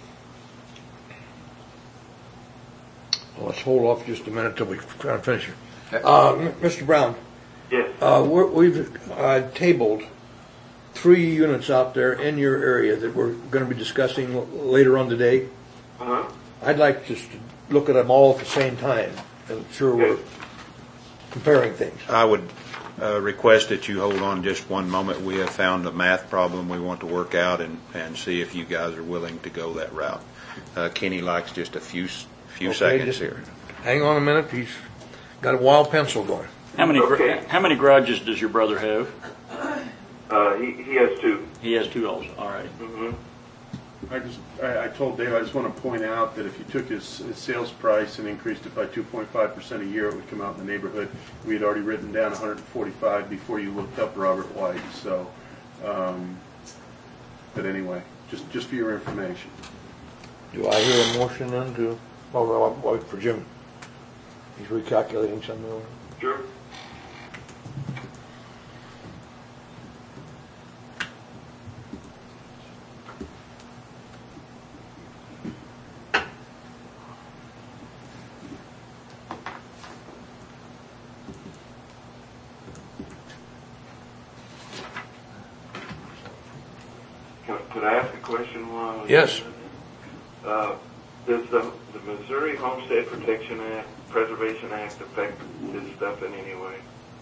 Well, let's hold off just a minute till we try to finish it. Okay. Uh, M- Mister Brown, Yes. uh, we're, we've uh, tabled three units out there in your area that we're going to be discussing l- later on today. Uh-huh. I'd like just to look at them all at the same time. I'm sure we're comparing things. I would uh, request that you hold on just one moment. We have found a math problem we want to work out and, and see if you guys are willing to go that route. Uh, Kenny likes just a few few Okay, seconds just here. Hang on a minute. He's got a wild pencil going. How many gra- Okay. how many garages does your brother have? Uh, he, he has two. He has two also. All right. Mm-hmm. I just, I, I told Dave, I just want to point out that if you took his, his sales price and increased it by two point five percent a year, it would come out in the neighborhood. We had already written down one hundred forty-five before you looked up Robert White, so, um, but anyway, just, just for your information. Do I hear a motion then to, oh, well, I'll wait for Jim. He's recalculating something. Sure. Could I ask a question while? Yes. Uh, does the, the Missouri Homestead Protection Act, Preservation Act affect this stuff in any way?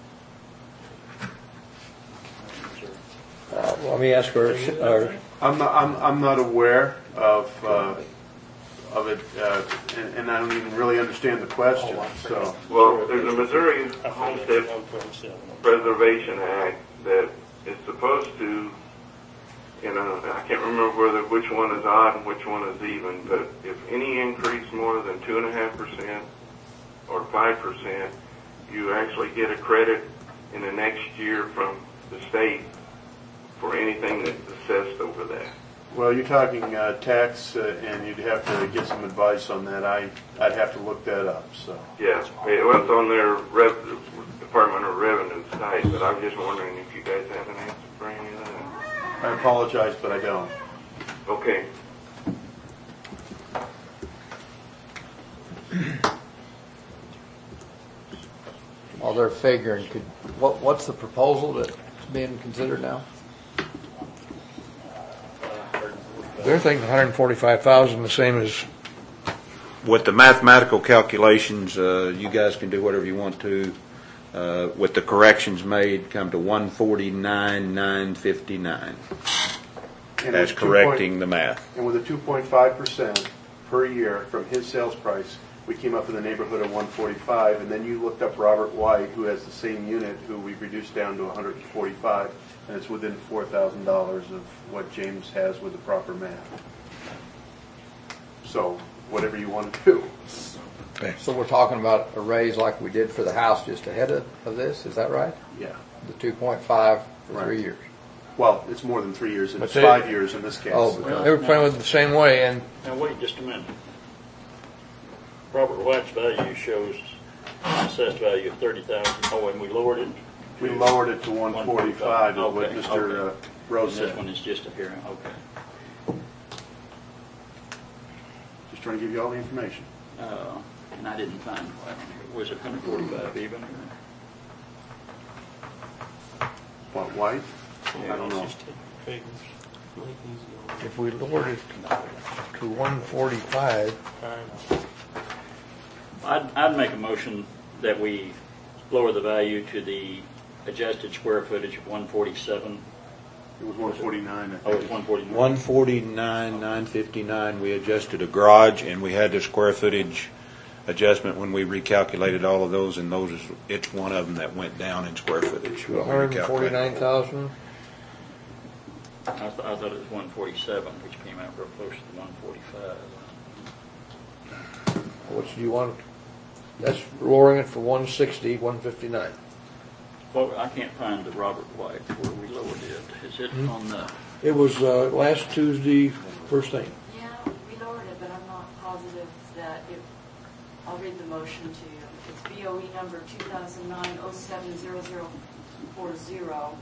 Uh, well, let me ask her. Uh, I'm not, I'm, I'm not aware of, uh, of it, uh, and, and I don't even really understand the question, so. Well, there's a Missouri Homestead Preservation Act that is supposed to, you know, I can't remember whether which one is odd and which one is even, but if any increase more than two and a half percent or five percent, you actually get a credit in the next year from the state for anything that's assessed over that. Well, you're talking uh, tax, uh, and you'd have to get some advice on that. I, I'd have to look that up, so. Yeah, it was on their Rev- Department of Revenue site, but I was just wondering if you guys have an answer for any of that. I apologize, but I don't. Okay. While they're figuring, could, what, what's the proposal that's being considered now? they're thinking one hundred forty-five thousand, the same as. With the mathematical calculations, uh, you guys can do whatever you want to. Uh, with the corrections made, come to one forty-nine nine fifty-nine. And That's with two correcting point- the math. And with a two point five percent per year from his sales price, we came up in the neighborhood of one forty-five, and then you looked up Robert White, who has the same unit, who we reduced down to one hundred forty-five, and it's within four thousand dollars of what James has with the proper math. So, whatever you want to do. Okay. So we're talking about a raise like we did for the house just ahead of, of this, is that right? Yeah. The two point five for Right. three years. Well, it's more than three years, and But it's they- five years in this case. Oh, They were playing with it the same way, and Now, wait just a minute. Robert White's value shows an assessed value of thirty thousand. Oh, and we lowered it? We lowered it to one forty-five, is what Okay, Mister okay. uh, Rose This said. one is just a hearing, okay. Just trying to give you all the information. Uh, and I didn't find White on here. Was it one forty-five even? Or? What, White? I don't know. if we lowered it to one forty-five, I'd, I'd make a motion that we lower the value to the adjusted square footage of one forty-seven. It was one forty-nine, I Oh, think. it's one forty-nine. one forty-nine nine fifty-nine, we adjusted a garage, and we had the square footage adjustment when we recalculated all of those, and those is, it's one of them that went down in square footage. when one we hundred recalculated. forty-nine thousand. I, th- I thought it was one forty-seven, which came out real close to the one forty-five. What do you want? That's lowering it for one sixty, one fifty-nine. Well, I can't find the Robert White where we lowered it. Is it on the? It was uh, last Tuesday, first thing. Yeah, we lowered it, but I'm not positive that it, I'll read the motion to you. It's B O E number two thousand nine oh seven zero zero four zero.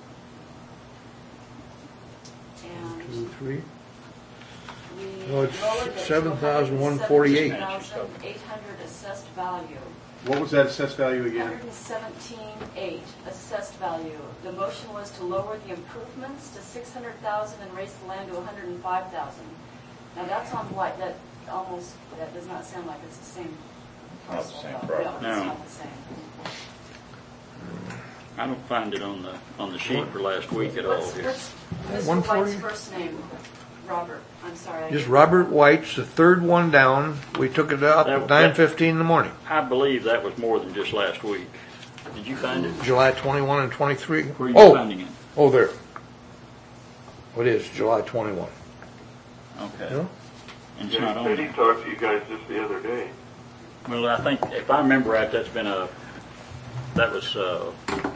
And Two, three. we No, it's lowered it to seven thousand one forty-eight. one hundred seventeen thousand eight hundred assessed value. What was that assessed value one again? hundred seventeen thousand eight assessed value. The motion was to lower the improvements to six hundred thousand and raise the land to one hundred five thousand. Now that's on what, that almost, that does not sound like it's the same Not the parcel. same though. property. No, it's No. not the same. I don't find it on the on the sheet for last week at all What's, here. what's Mister one White's forty? first name? Robert, I'm sorry. I Just didn't- Robert White's, the third one down. We took it out That- at that- nine fifteen in the morning. I believe that was more than just last week. Did you find it? July twenty-one and twenty-three. Where are you Oh, finding it? oh, there. What is July twenty-one? Okay. No? And it's Yeah, not he on said he there. talked to you guys just the other day. Well, I think, if I remember right, that's been a, that was uh,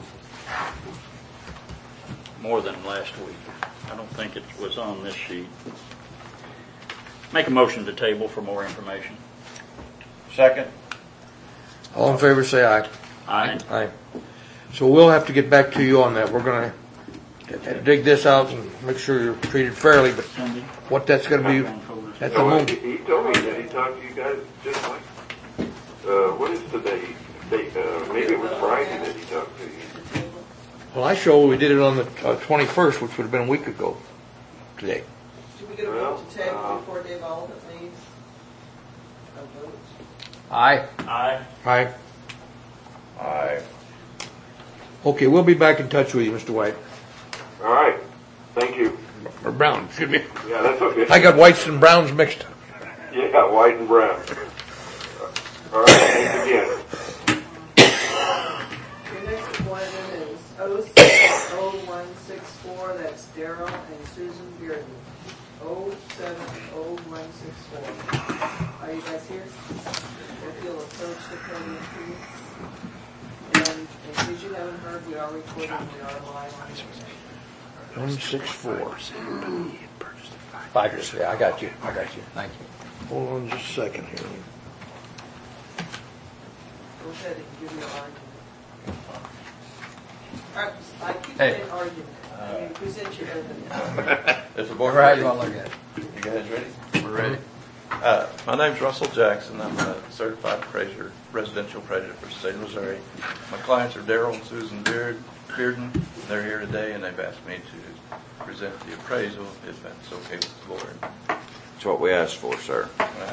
more than last week. I don't think it was on this sheet. Make a motion to table for more information. Second? All in favor, say aye. Aye. Aye. So we'll have to get back to you on that. We're gonna dig this out and make sure you're treated fairly, but Cindy? what that's gonna be at the No, moment. he, he told me that he talked to you guys just like, uh, what is today? They, uh, maybe it was Friday that he talked to you. Well, I show we did it on the uh, twenty-first, which would have been a week ago today. Did we get a vote to table before Dave Oliver leaves? A vote? Aye. Aye. Aye. Aye. Okay, we'll be back in touch with you, Mister White. All right, thank you. Or Brown, excuse me. Yeah, that's okay. I got whites and browns mixed up. Yeah, white and brown. All right, thanks again. Your next appointment is oh six oh one six four, that's Daryl and Susan Bearden. oh seven oh one six four. Are you guys here? If you'll approach the podium, please. And in case you haven't heard, we are recording, we are live on the One six four. Five years. Yeah, I got you. I got you. Thank you. Hold on just a second here. Go ahead and give your argument. Uh, I keep Hey. saying argument. I mean, present your evidence. Is the board How ready? you want to look at it? You guys ready? We're ready. Uh, my name's Russell Jackson. I'm a certified appraiser, residential appraiser for the state of Missouri. My clients are Daryl and Susan Beard, Bearden. They're here today, and they've asked me to present the appraisal, if that's okay with the board. That's what we asked for, sir.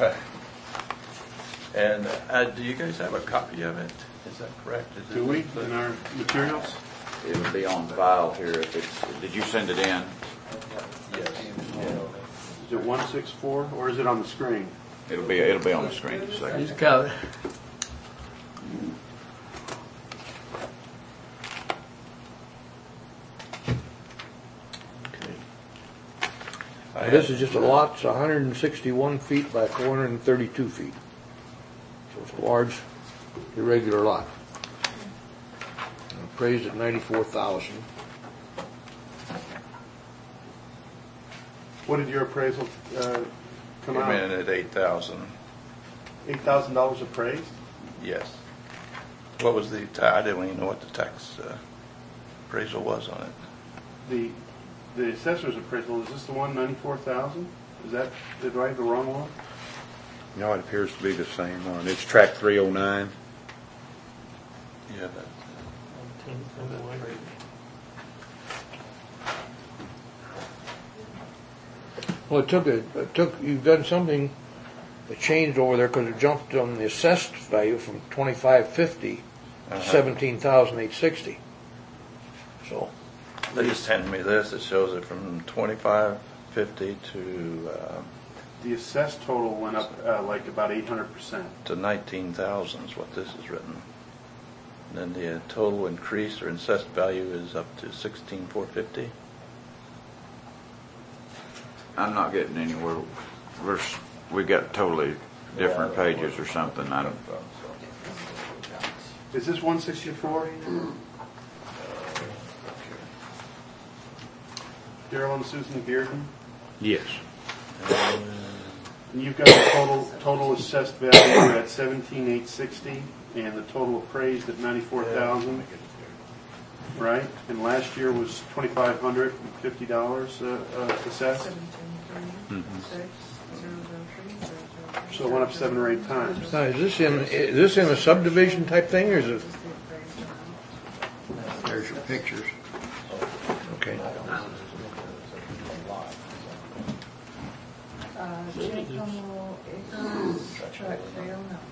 And uh, do you guys have a copy of it? Is that correct? Is Do we, it- in our materials? It'll be on file here if it's, did you send it in? Yes. Is it one six four, or is it on the screen? It'll be, it'll be on the screen in a second. He's covered. Now, this is just a lot, it's one hundred sixty-one feet by four hundred thirty-two feet. So it's a large, irregular lot. Appraised at ninety-four thousand. What did your appraisal uh, come Came out? in at eight thousand. eight thousand dollars appraised? Yes. What was the, ta- I didn't even know what the tax uh, appraisal was on it. The, the assessor's appraisal, is this the one, ninety-four thousand? Is that, did I write the wrong one? No, it appears to be the same one. It's track three oh nine. Yeah, that, Well, it took, a, it took, you've done something that changed over there because it jumped on the assessed value from twenty-five fifty to Uh-huh. seventeen thousand eight hundred sixty. So, they just handed me this. It shows it from twenty-five fifty to uh, The assessed total went up uh, like about eight hundred percent. to nineteen thousand is what this is written. And then the uh, total increase or assessed value is up to sixteen four fifty. I'm not getting anywhere. We're, s- we got totally different pages or something. I don't, Is this one sixty-four? Daryl and Susan Bearden? Yes. And you've got the total, total assessed value at seventeen eight sixty, and the total appraised at ninety-four thousand, right? And last year was twenty-five hundred and fifty dollars uh, uh, assessed, so it went up seven or eight times. now, is this in, is this in a subdivision type thing or is it? There's your pictures. Okay. Uh, Giacomo Acres, track three oh nine.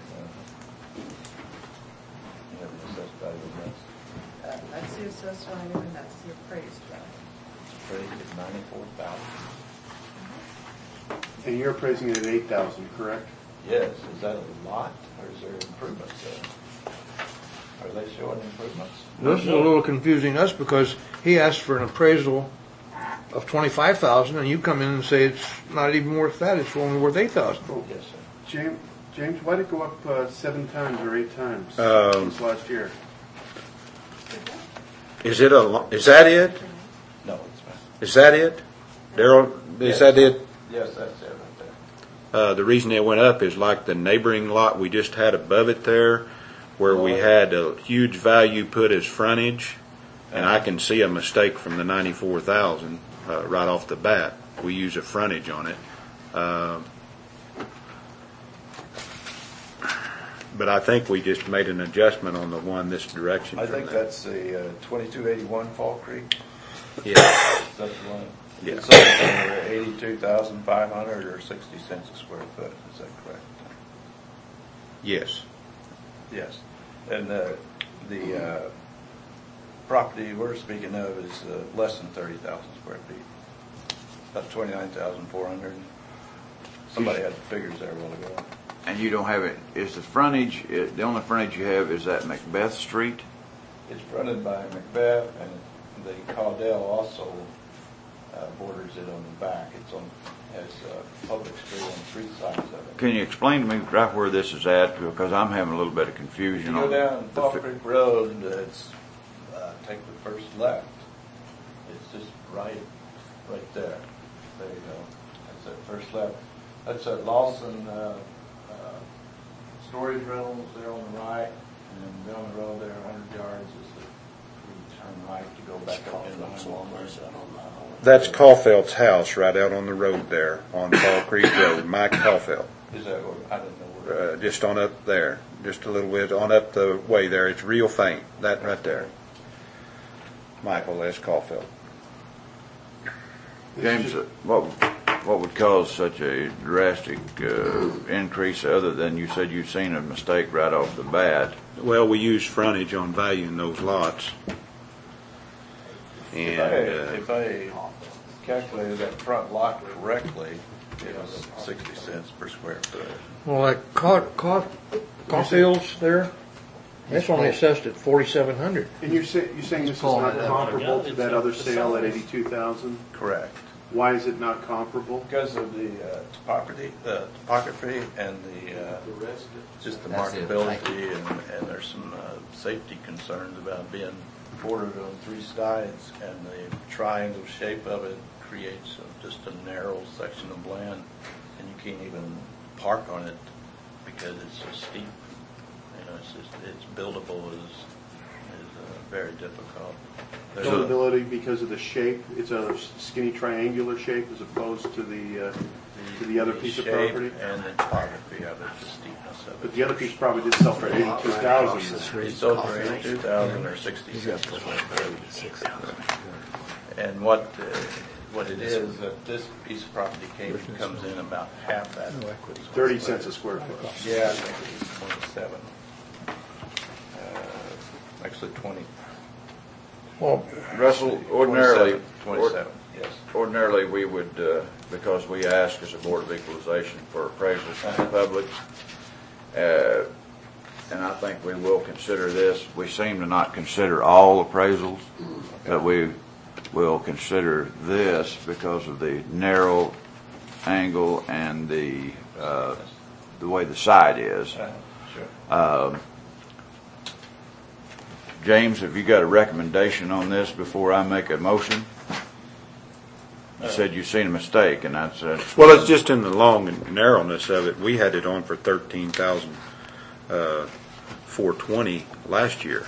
Uh, That's the assessed value and that's the appraised value. Appraised at ninety-four thousand. And you're appraising it at eight thousand, correct? Yes. Is that a lot or is there improvements there? Are they showing improvements? This is a little confusing us because he asked for an appraisal of twenty-five thousand, and you come in and say it's not even worth that, it's only worth eight thousand. Yes, sir. James, James, why did it go up uh, seven times or eight times Um, since last year? Is it a, lo- is that it? No, it's fine. Is that it? Daryl, is that it? Yes, that's it right there. Uh, the reason it went up is like the neighboring lot we just had above it there, where we had a huge value put as frontage, and I can see a mistake from the ninety-four thousand uh, right off the bat. We use a frontage on it. Uh, But I think we just made an adjustment on the one this direction. I from think that. that's the uh, twenty-two eighty-one Fall Creek. Yeah. Is that the one? Yeah. It's either eighty-two thousand five hundred or sixty cents a square foot. Is that correct? Yes. Yes. And uh, the uh, property we're speaking of is uh, less than thirty thousand square feet. About twenty-nine thousand four hundred. Somebody had the figures there a while ago. And you don't have it, is the frontage, it- the only frontage you have is that Macbeth Street? It's fronted by Macbeth, and the Caudell also uh, borders it on the back. It's on, has uh, public street on three sides of it. Can you explain to me right where this is at, because I'm having a little bit of If confusion you on go down the Fall fi- Creek Road, it's, uh, take the first left. It's just right, right there. There you go. That's that first left. That's at Lawson, uh, uh, storage rentals there on the right, and then down the road there, a hundred yards is the, you turn right to go back up into Walmart. That's Caulfield's house right out on the road there on Fall Creek Road. Mike Caulfield. Is that what, I didn't know where. Uh, just on up there, just a little bit on up the way there. It's real faint. That right there. Michael S. Caulfield. James, uh, what, what would cause such a drastic uh, increase other than you said you've seen a mistake right off the bat? Well, we use frontage on valuing those lots. And If I, uh, if I calculated that front lot correctly, it was sixty cents per square foot. Well, like Caul- Caul- Caulfield's there, that's only assessed at forty-seven hundred. And you're, say, you're saying this is pulling not it up. comparable to that other sale at eighty-two thousand? Correct. Why is it not comparable? Because of the uh, topography, uh, topography and the, uh, just the That's it. marketability, and, and there's some uh, safety concerns about being bordered on three sides, and the triangle shape of it creates a, just a narrow section of land, and you can't even park on it because it's so steep. You know, it's just, it's buildable is, is uh, very difficult. There's a- Buildability because of the shape, it's a skinny triangular shape as opposed to the, uh, to the other piece of shape property? and the topography of it, the steepness of it. But the other piece probably did sell for eighty-two thousand. It's sold for eighty-two thousand or sixty cents a square foot. And what, uh, what it is, that this piece of property came, comes in about half that. Thirty cents a square foot. Yeah, I think it's twenty-seven. Uh, Actually twenty. Well, Russell, ordinarily, Twenty-seven, yes. ordinarily we would, uh, because we ask as a Board of Equalization for appraisals from the public, uh, and I think we will consider this. We seem to not consider all appraisals, but we will consider this because of the narrow angle and the uh, the way the side is. Uh, Sure. Um, James, have you got a recommendation on this before I make a motion? You said you've seen a mistake, and that's, that's well, it's just in the long and narrowness of it. We had it on for thirteen thousand uh, four twenty last year.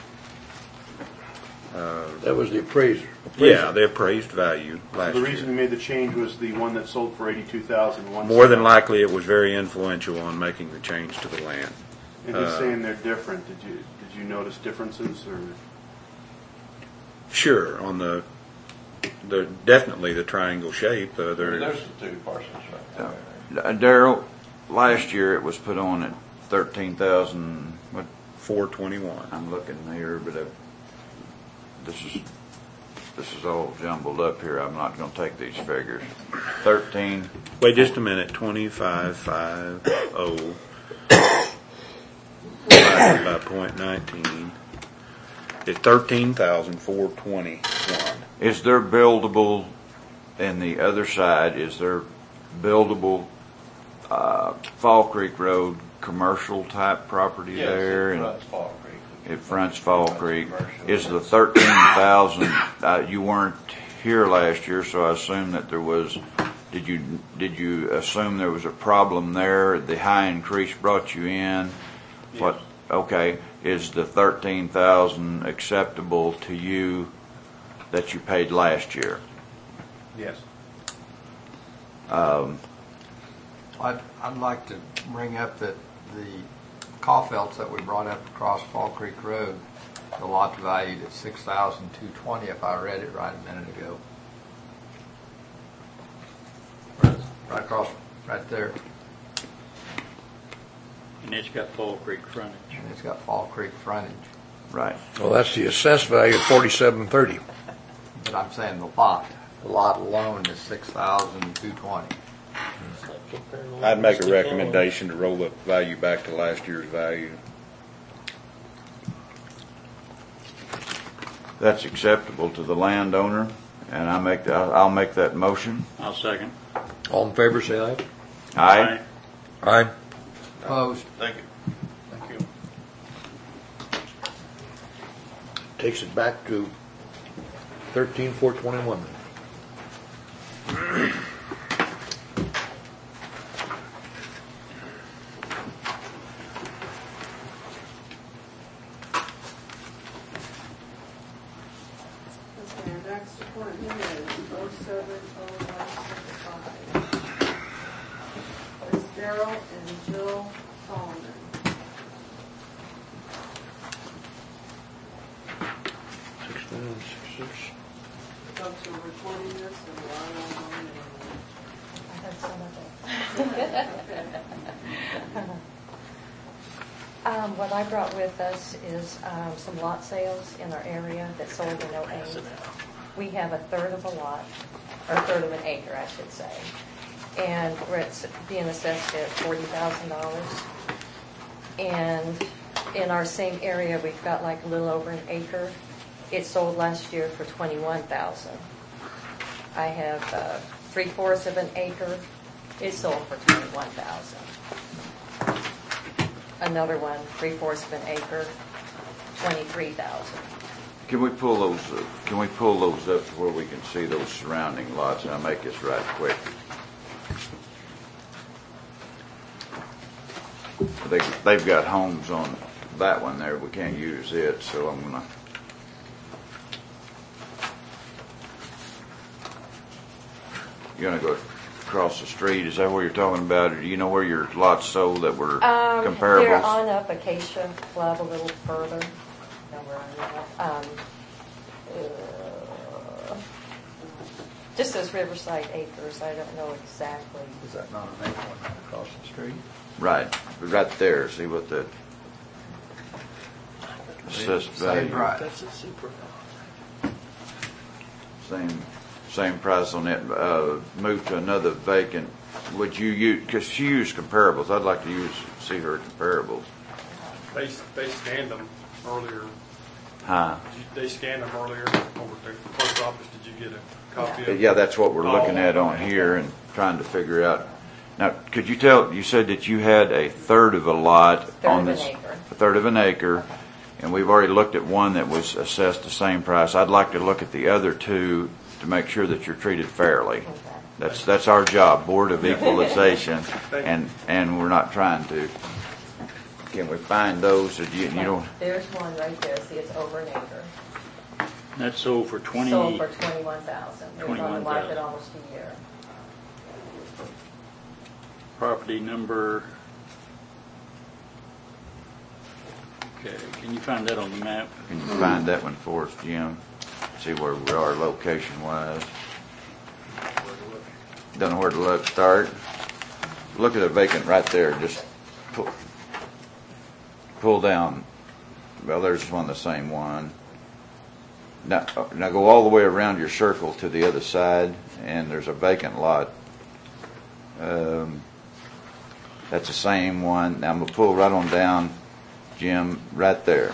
Uh, that was the appraiser. yeah, the appraised value last The year. reason we made the change was the one that sold for eighty-two thousand. More than likely, it was very influential on making the change to the land. And he's uh, saying they're different. Did you, did you notice differences or? Sure, on the the definitely the triangle shape. Uh, there, There's the two parcels right there. Uh, Daryl, last year it was put on at thirteen thousand, what, four twenty-one. I'm looking here, but uh, this is, this is all jumbled up here. I'm not gonna take these figures. Thirteen, Wait just a minute. Twenty-five five oh divided by point nineteen. It's thirteen thousand four twenty-one. is there buildable and the other side, is there buildable, uh, Fall Creek Road, commercial type property Yes, there? it And fronts Fall Creek. it fronts Fall Creek. Commercial. Is the thirteen thousand, uh, you weren't here last year, so I assume that there was, did you, did you assume there was a problem there? The high increase brought you in? What, okay, is the thirteen thousand acceptable to you that you paid last year? Yes. Um, I'd, I'd like to bring up that the Caulfields that we brought up across Fall Creek Road, the lot valued at six thousand two twenty, if I read it right a minute ago. Right across, right there. And it's got Fall Creek frontage. And it's got Fall Creek frontage. Right. Well, that's the assessed value of forty-seven thirty. But I'm saying the lot, the lot alone is six thousand two twenty. I'd make a recommendation to roll the value back to last year's value. That's acceptable to the landowner, and I make that, I'll make that motion. I'll second. All in favor, say aye. Aye. Aye. Opposed? Thank you. Thank you. Takes it back to thirteen four twenty-one. Okay, our next appointment is oh seven oh one six five. It's Daryl and Jill Solomon. Six nine six six. Folks are recording this and we're all on it. I heard some of it. Um, what I brought with us is um, some lot sales in our area that sold in oh eight. We have a third of a lot, or a third of an acre, I should say. And we're at, being assessed at forty thousand dollars. And in our same area, we've got like a little over an acre. It sold last year for twenty-one thousand dollars. I have uh, three-fourths of an acre. It sold for twenty-one thousand dollars. Another one, three-fourths of an acre, twenty-three thousand dollars. Can we pull those, uh, can we pull those up to where we can see those surrounding lots, and I'll make this right quick. They, they've got homes on that one there, we can't use it, so I'm gonna. You're gonna go across the street, is that where you're talking about, or do you know where your lots sold that were Um, comparables? They're on up Acacia Club a little further. No, where are they? Um, uh, just as Riverside Acres, I don't know exactly. Is that not an acre one across the street? Right, right there, see what the assessed Same value. price. That's a super. Same, same price on it. Uh, move to another vacant. Would you use, because she used comparables, I'd like to use, see her comparables. They, they scanned them earlier. Huh? Did you- They scanned them earlier over at the clerk's office. Did you get a copy of it? Yeah, that's what we're looking Oh, at on okay. here and trying to figure out. Now, could you tell, you said that you had a third of a lot Third on of an this. acre. A third of an acre, and we've already looked at one that was assessed the same price. I'd like to look at the other two to make sure that you're treated fairly. That's, that's our job, Board of Equalization, and, and we're not trying to. Can we find those that you, you don't, There's one right there. See, it's over an acre. That sold for twenty. Sold for twenty-one thousand. It was on the market twenty-one thousand. almost a year. Property number. Okay, can you find that on the map? can you find that one for us, Jim? See where we are location wise. Don't know where to look, start. Look at the vacant right there, just pull, pull down. Well, there's one, the same one. Now, now go all the way around your circle to the other side, and there's a vacant lot. Um, that's the same one. Now I'm gonna pull right on down, Jim, right there.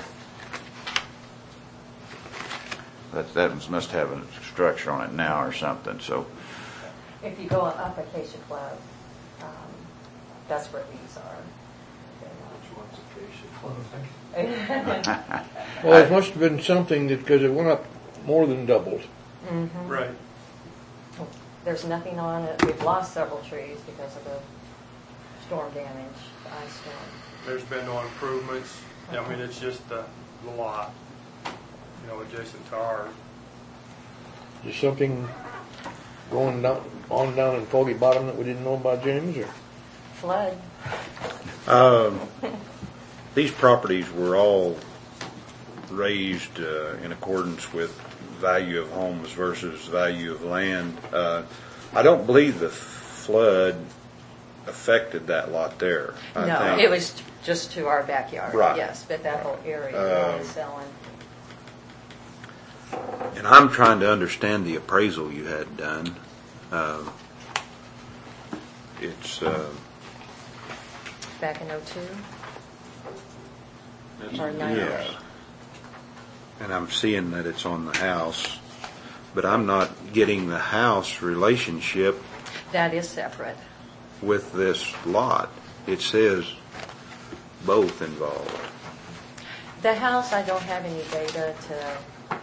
That that one must have a structure on it now or something. So If you go up Acacia Club, um, that's where these are. Well, it must have been something that, because it went up more than doubled. Mm-hmm. Right. There's nothing on it. We've lost several trees because of the storm damage, the ice storm. There's been no improvements. I mean, it's just the, the lot, you know, adjacent to ours. Is something going down, on down in Foggy Bottom that we didn't know about, James? Or? Flood. Um, these properties were all raised uh, in accordance with value of homes versus value of land. Uh, I don't believe the flood affected that lot there. I No, think. it was just to our backyard. Right. Yes, but that whole area Um, was selling. And I'm trying to understand the appraisal you had done. Um, it's uh, Back in oh two? Or yeah, ninety? and I'm seeing that it's on the house, but I'm not getting the house relationship That is separate. with this lot. It says both involved. The house, I don't have any data to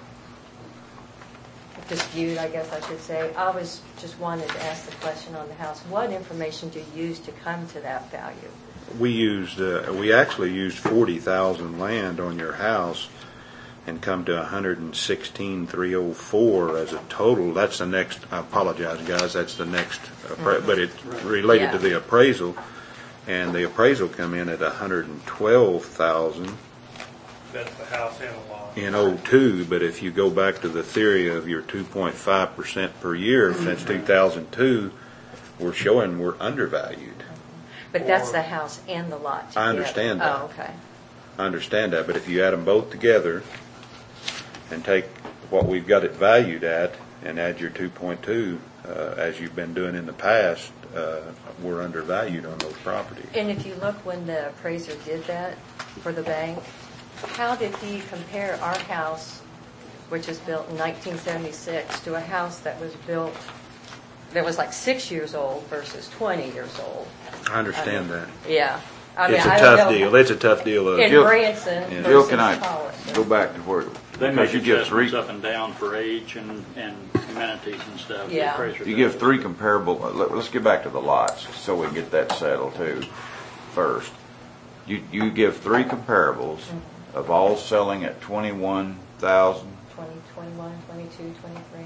dispute, I guess I should say. I was just wanted to ask the question on the house. What information do you use to come to that value? We used, uh, we actually used forty thousand land on your house and come to one hundred sixteen thousand three hundred four as a total. That's the next, I apologize guys, that's the next, appra- Mhm. but it's related to Yeah. the appraisal. And the appraisal come in at one hundred twelve thousand That's the house and the lot. in oh two, but if you go back to the theory of your two point five percent per year since two thousand two, we're showing we're undervalued. But that's the house and the lot together. I understand that. Oh, okay. I understand that, but if you add them both together and take what we've got it valued at and add your two point two, uh, as you've been doing in the past, uh, we're undervalued on those properties. And if you look when the appraiser did that for the bank, how did he compare our house, which was built in nineteen seventy-six, to a house that was built, that was like six years old versus twenty years old? I understand I mean, that. Yeah. I mean, It's a I don't tough know- deal. It's a tough deal. Uh, In Jill- Branson Yeah. versus Jill, can I Hollis. go back to where, They make because you give three, adjustments up and down for age and, and amenities and stuff. The Yeah. appraiser you does. give three comparable, let, let's get back to the lots, so we can get that settled too, first. You, you give three comparables of all selling at twenty-one thousand, twenty, twenty-one, twenty-two, twenty-three.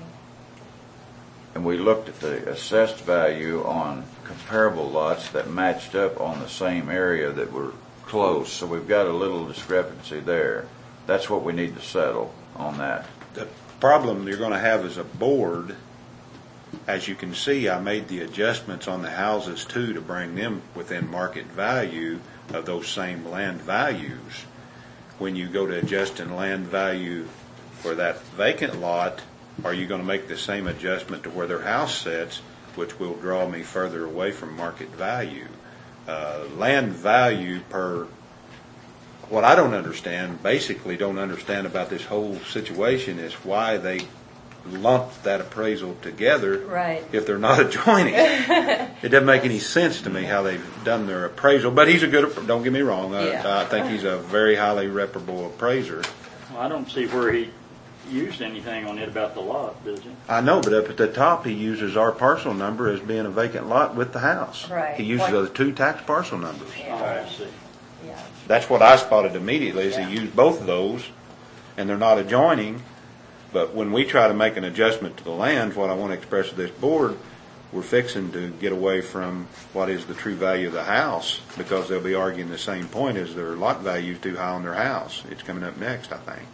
and we looked at the assessed value on comparable lots that matched up on the same area that were close, so we've got a little discrepancy there. That's what we need to settle on that. The problem you're going to have as a board, as you can see, I made the adjustments on the houses too to bring them within market value of those same land values. When you go to adjusting land value for that vacant lot, are you going to make the same adjustment to where their house sits, which will draw me further away from market value? Uh, land value per, what I don't understand, basically don't understand about this whole situation is why they lumped that appraisal together Right. if they're not adjoining. It doesn't make any sense to me how they've done their appraisal, but he's a good, don't get me wrong, I, Yeah. I think he's a very highly reputable appraiser. Well, I don't see where he used anything on it about the lot, does he? I know, but up at the top, he uses our parcel number as being a vacant lot with the house. Right. He uses What- the two tax parcel numbers. Oh, I see. Yeah. That's what I spotted immediately, is Yeah. he used both of those, and they're not adjoining. But when we try to make an adjustment to the land, what I want to express to this board, we're fixing to get away from what is the true value of the house, because they'll be arguing the same point as their lot value is too high on their house. It's coming up next, I think.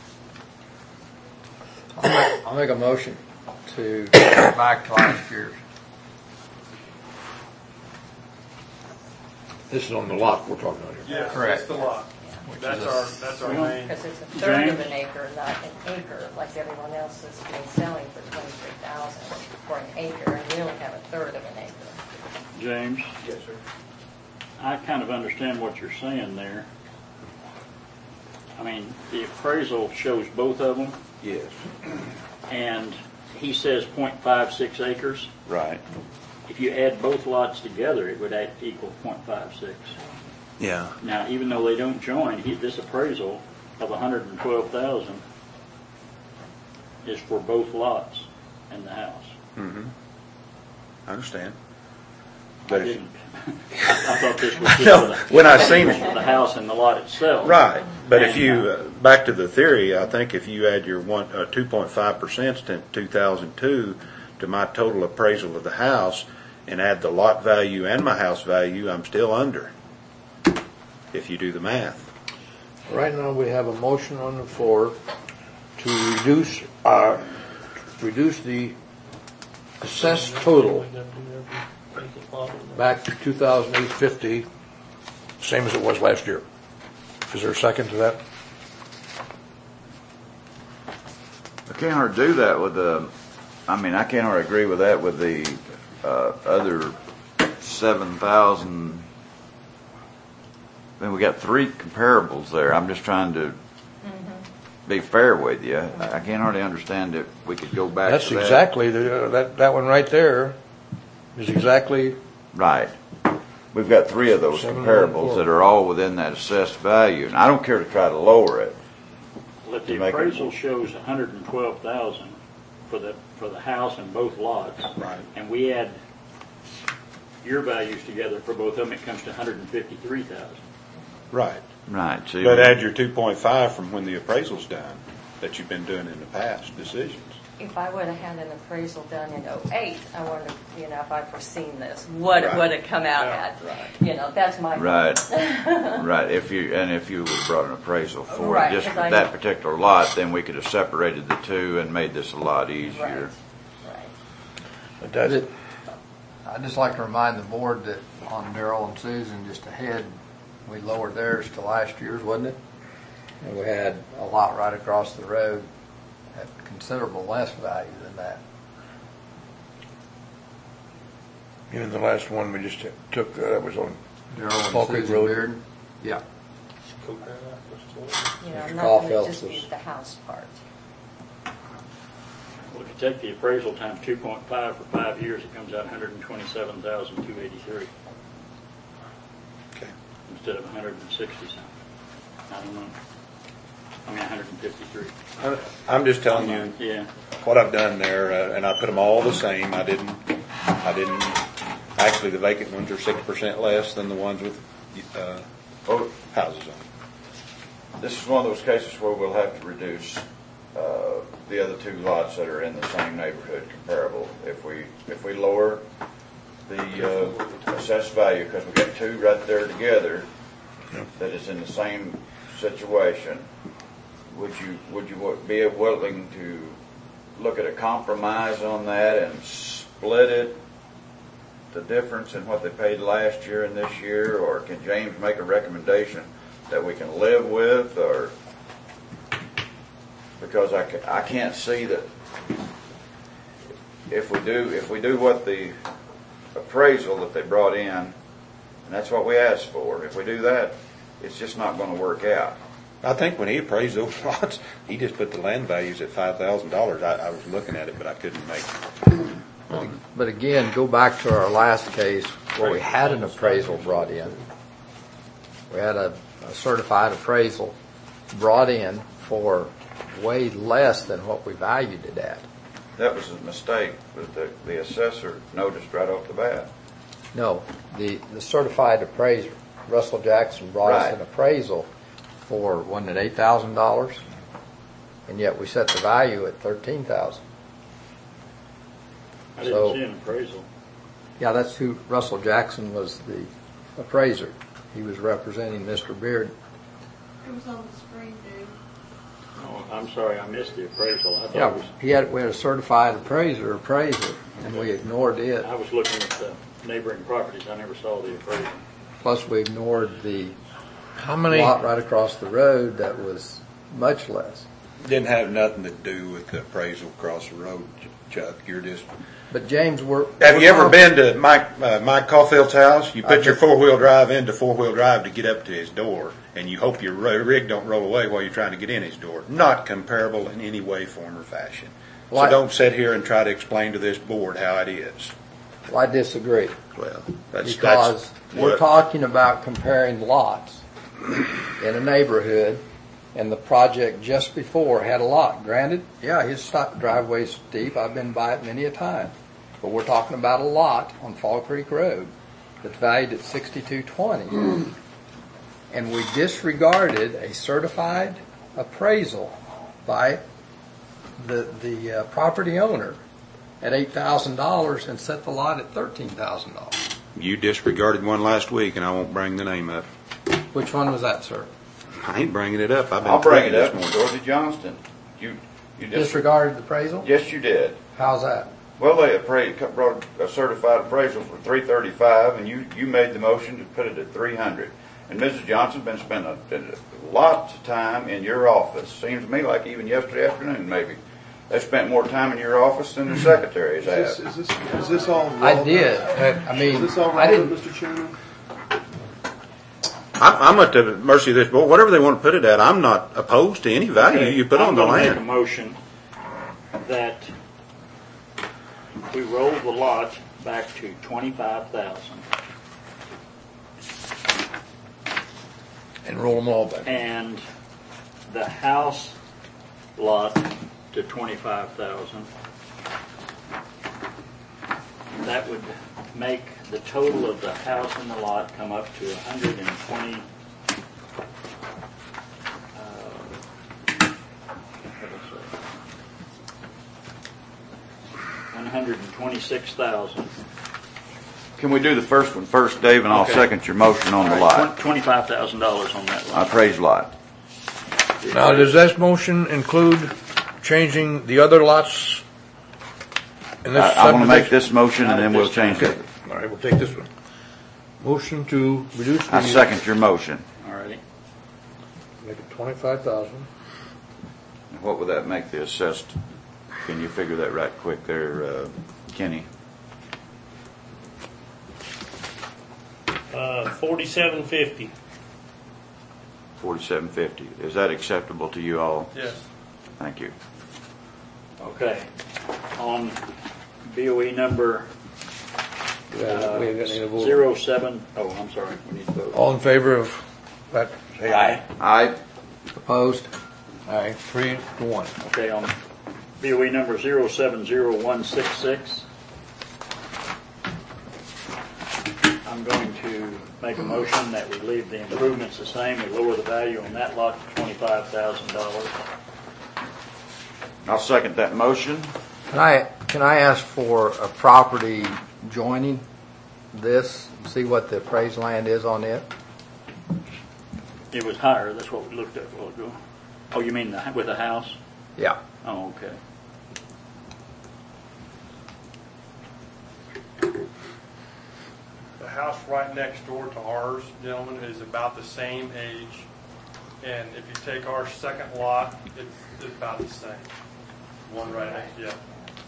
I'll make, I'll make a motion to go back to last year's. This is on the lot we're talking about here. Yes, Correct. that's the lot. Which That's is a- our, that's our main. Because it's a third of James? an acre, not an acre, like everyone else has been selling for twenty-three thousand for an acre, and we only have a third of an acre. James, Yes, sir. I kind of understand what you're saying there. I mean, the appraisal shows both of them, Yes. and he says point five six acres. Right. If you add both lots together, it would add, equal point five six. Yeah. Now, even though they don't join, he, this appraisal of one hundred twelve thousand is for both lots and the house. Mm-hmm. I understand. I But if, didn't. I, I thought this was just No, for the, when I seen it- for the house and the lot itself. right, but if And, you, uh, uh, back to the theory, I think if you add your one, uh, two point five percent to two thousand two to my total appraisal of the house and add the lot value and my house value, I'm still under, if you do the math. Right now, we have a motion on the floor to reduce our, reduce the assessed total back to two thousand eight fifty, same as it was last year. Is there a second to that? I can't hardly do that with the, I mean, I can't hardly agree with that with the uh, other seven thousand. I mean, we got three comparables there. I'm just trying to be fair with you. I I can't hardly understand if we could go back That's to that. exactly, the, uh, that, that one right there is exactly. Right. We've got three of those Seven, comparables one, four. that are all within that assessed value, and I don't care to try to lower it. Well, if to the make it- appraisal shows one hundred twelve thousand for the, for the house and both lots. Right. And we add your values together for both of them, it comes to one hundred fifty-three thousand. Right. Right. So But add your two point five from when the appraisal's done, that you've been doing in the past decisions. If I would have had an appraisal done in oh eight, I wonder, you know, if I'd foreseen this, what it Right. would have come out at. You know, that's my. Right. Right. If you and if you would have brought an appraisal for Right, it just 'cause for I that know- particular lot, then we could have separated the two and made this a lot easier. But that's It- I'd just like to remind the board that on Daryl and Susan, just ahead, we lowered theirs to last year's, wasn't it? And we had a lot right across the road at considerable less value than that. Even the last one we just took, uh, that was on Daryl and Fall Creek Susan Road. Bearden? Yeah. You know, Mister I'm not going Caulfield to dispute was- the house part. Well, if you take the appraisal times two point five for five years, it comes out one hundred twenty-seven thousand two hundred eighty-three. Okay. Instead of one hundred sixty something. I don't know. I mean, one hundred fifty-three. I- I'm just telling you Yeah. what I've done there, uh, and I put them all the same. I didn't, I didn't, actually the vacant ones are six percent less than the ones with uh, Oh, houses on them. this is one of those cases where we'll have to reduce uh, the other two lots that are in the same neighborhood comparable. If we if we lower the uh, assessed value, because we got two right there together that is in the same situation, would you would you wa- be willing to look at a compromise on that and split it, the difference in what they paid last year and this year, or can James make a recommendation that we can live with, or because I, ca- I can't see that if we do if we do what the appraisal that they brought in, and that's what we asked for, if we do that, it's just not going to work out. I think when he appraised those lots, he just put the land values at five thousand dollars. I, I was looking at it, but I couldn't make it. But again, go back to our last case where we had an appraisal brought in. We had a, a certified appraisal brought in for way less than what we valued it at. That was a mistake that the, the assessor noticed right off the bat. No, the, the certified appraiser, Russell Jackson, brought us Right. an appraisal for, wasn't it eight thousand dollars? And yet we set the value at thirteen thousand I didn't So- see an appraisal. Yeah, that's who, Russell Jackson was the appraiser. He was representing Mister Beard. It was on the screen, Dave. Oh, I'm sorry, I missed the appraisal. I thought Yeah, it was, he had, we had a certified appraiser appraise it, and we ignored it. I was looking at the neighboring properties. I never saw the appraisal. Plus, we ignored the How many? lot right across the road that was much less. Didn't have nothing to do with the appraisal across the road, Chuck. You're just. But James, we're. Have we're you ever talking- been to Mike uh, Mike Caulfield's house? You put I've your been- four wheel drive into four wheel drive to get up to his door, and you hope your ro- rig don't roll away while you're trying to get in his door. Not comparable in any way, form, or fashion. So Why- don't sit here and try to explain to this board how it is. Well, I disagree. Well, that's, Because that's we're what- talking about comparing lots in a neighborhood, and the project just before had a lot. Granted, yeah, his stop- driveway's steep, I've been by it many a time. But we're talking about a lot on Fall Creek Road that's valued at sixty-two twenty. And we disregarded a certified appraisal by the, the uh, property owner at eight thousand dollars and set the lot at thirteen thousand dollars. You disregarded one last week, and I won't bring the name up. Which one was that, sir? I ain't bringing it up. I've been I'll bring it tweeting this up. morning. Dorothy Johnston. You, you just, Disregarded the appraisal? yes, you did. How's that? Well, they appra- brought a certified appraisal for three thirty-five, and you, you made the motion to put it at three hundred. And Missus Johnson's been spending a, lots of time in your office. Seems to me like even yesterday afternoon, maybe. They spent more time in your office than the secretaries Is have. this, is this, is this all I relevant? did. I mean, Is this all I relevant, didn't. Mister Chairman? I'm, I'm at the mercy of this board. Whatever they want to put it at, I'm not opposed to any value Okay, you put I'm on the gonna make a land. motion that we roll the lot back to twenty-five thousand And roll them all back. and the house lot to twenty-five thousand. That would make the total of the house and the lot come up to a hundred and twenty. One hundred and twenty-six thousand. Can we do the first one first, Dave, and I'll Okay. second your motion on the lot. Twenty-five thousand dollars on that I lot. praise lot. Now, does this motion include changing the other lots? in this I, I want to make subdivision? this motion and then we'll change Okay, it. all right, we'll take this one. Motion to reduce the. I second your motion. All righty. Make it twenty-five thousand. What would that make the assessed? Can you figure that right quick there, uh, Kenny? Uh, forty-seven fifty. Forty-seven fifty. Is that acceptable to you all? Yes. Thank you. Okay. On B O E number We haven't- we haven't got any to vote on. zero seven, oh, I'm sorry, we need to vote. All in favor of that, say aye. Aye. Opposed? Aye, three to one. Okay, on B O E number zero seven zero one six six, I'm going to make a motion that we leave the improvements the same, we lower the value on that lot to twenty-five thousand dollars. I'll second that motion. Can I, can I ask for a property joining this, see what the appraised land is on it? It was higher, that's what we looked at a while ago. Oh, you mean the, with the house? Yeah. Oh, okay. The house right next door to ours, gentlemen, is about the same age. And if you take our second lot, it's, it's about the same. One right next, yeah.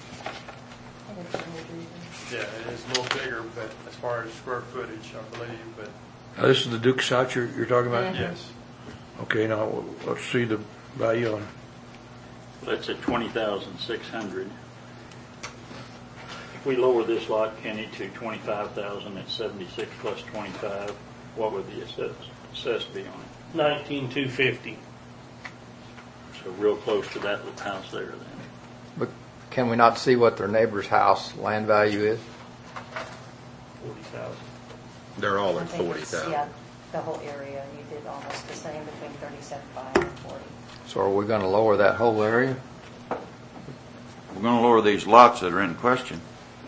Yeah, it is a little bigger, but as far as square footage, I believe, but Now, this is the Duke's house you're, you're talking about? yes. Okay, now, let's see the value on, That's at twenty thousand six hundred. If we lower this lot, Kenny, to twenty-five thousand at seventy-six plus twenty-five, what would the assess, assess be on it? Nineteen two fifty. So real close to that little house there then. But can we not see what their neighbor's house land value is? Forty thousand. They're all I at think forty it's, thousand. yeah, the whole area, you did almost the same between thirty-seven five and forty. So are we going to lower that whole area? We're going to lower these lots that are in question.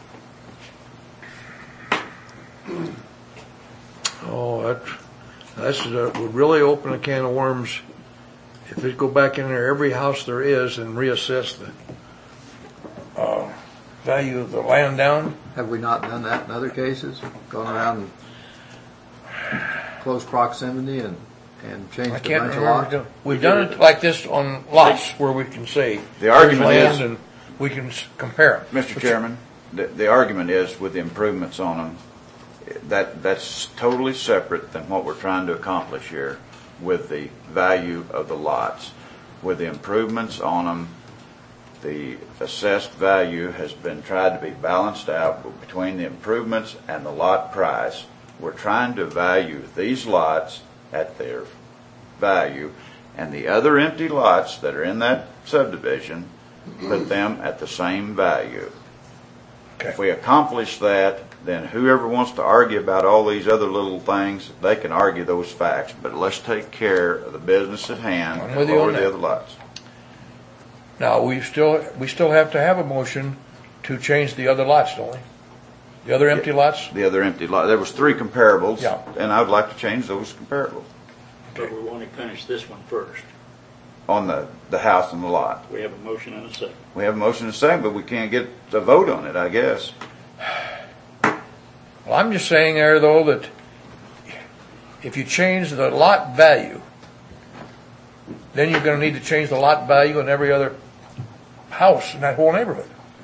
oh, that, that's, that would really open a can of worms. If we go back in there, every house there is, and reassess the, uh, value of the land down. Have we not done that in other cases? Gone around in close proximity and, and I changed a can't bunch of remember. lots? doing- We've done it like this on lots where we can say. The argument here's is- land, and we can s- compare them. Mister Chairman, the, the argument is with the improvements on them, that, that's totally separate than what we're trying to accomplish here with the value of the lots. With the improvements on them, the assessed value has been tried to be balanced out between the improvements and the lot price. We're trying to value these lots at their value, and the other empty lots that are in that subdivision, put them at the same value. If we accomplish that, then whoever wants to argue about all these other little things, they can argue those facts. But let's take care of the business at hand I'm and with you lower on the that. other lots. Now, we still, we still have to have a motion to change the other lots, don't we? The other empty lots? The other empty lot. There was three comparables, Yeah. and I'd like to change those comparables But we want to finish this one first. on the, the house and the lot. We have a motion and a second. We have a motion to second, but we can't get a vote on it, I guess. Well, I'm just saying there, though, that if you change the lot value, then you're going to need to change the lot value in every other house in that whole neighborhood.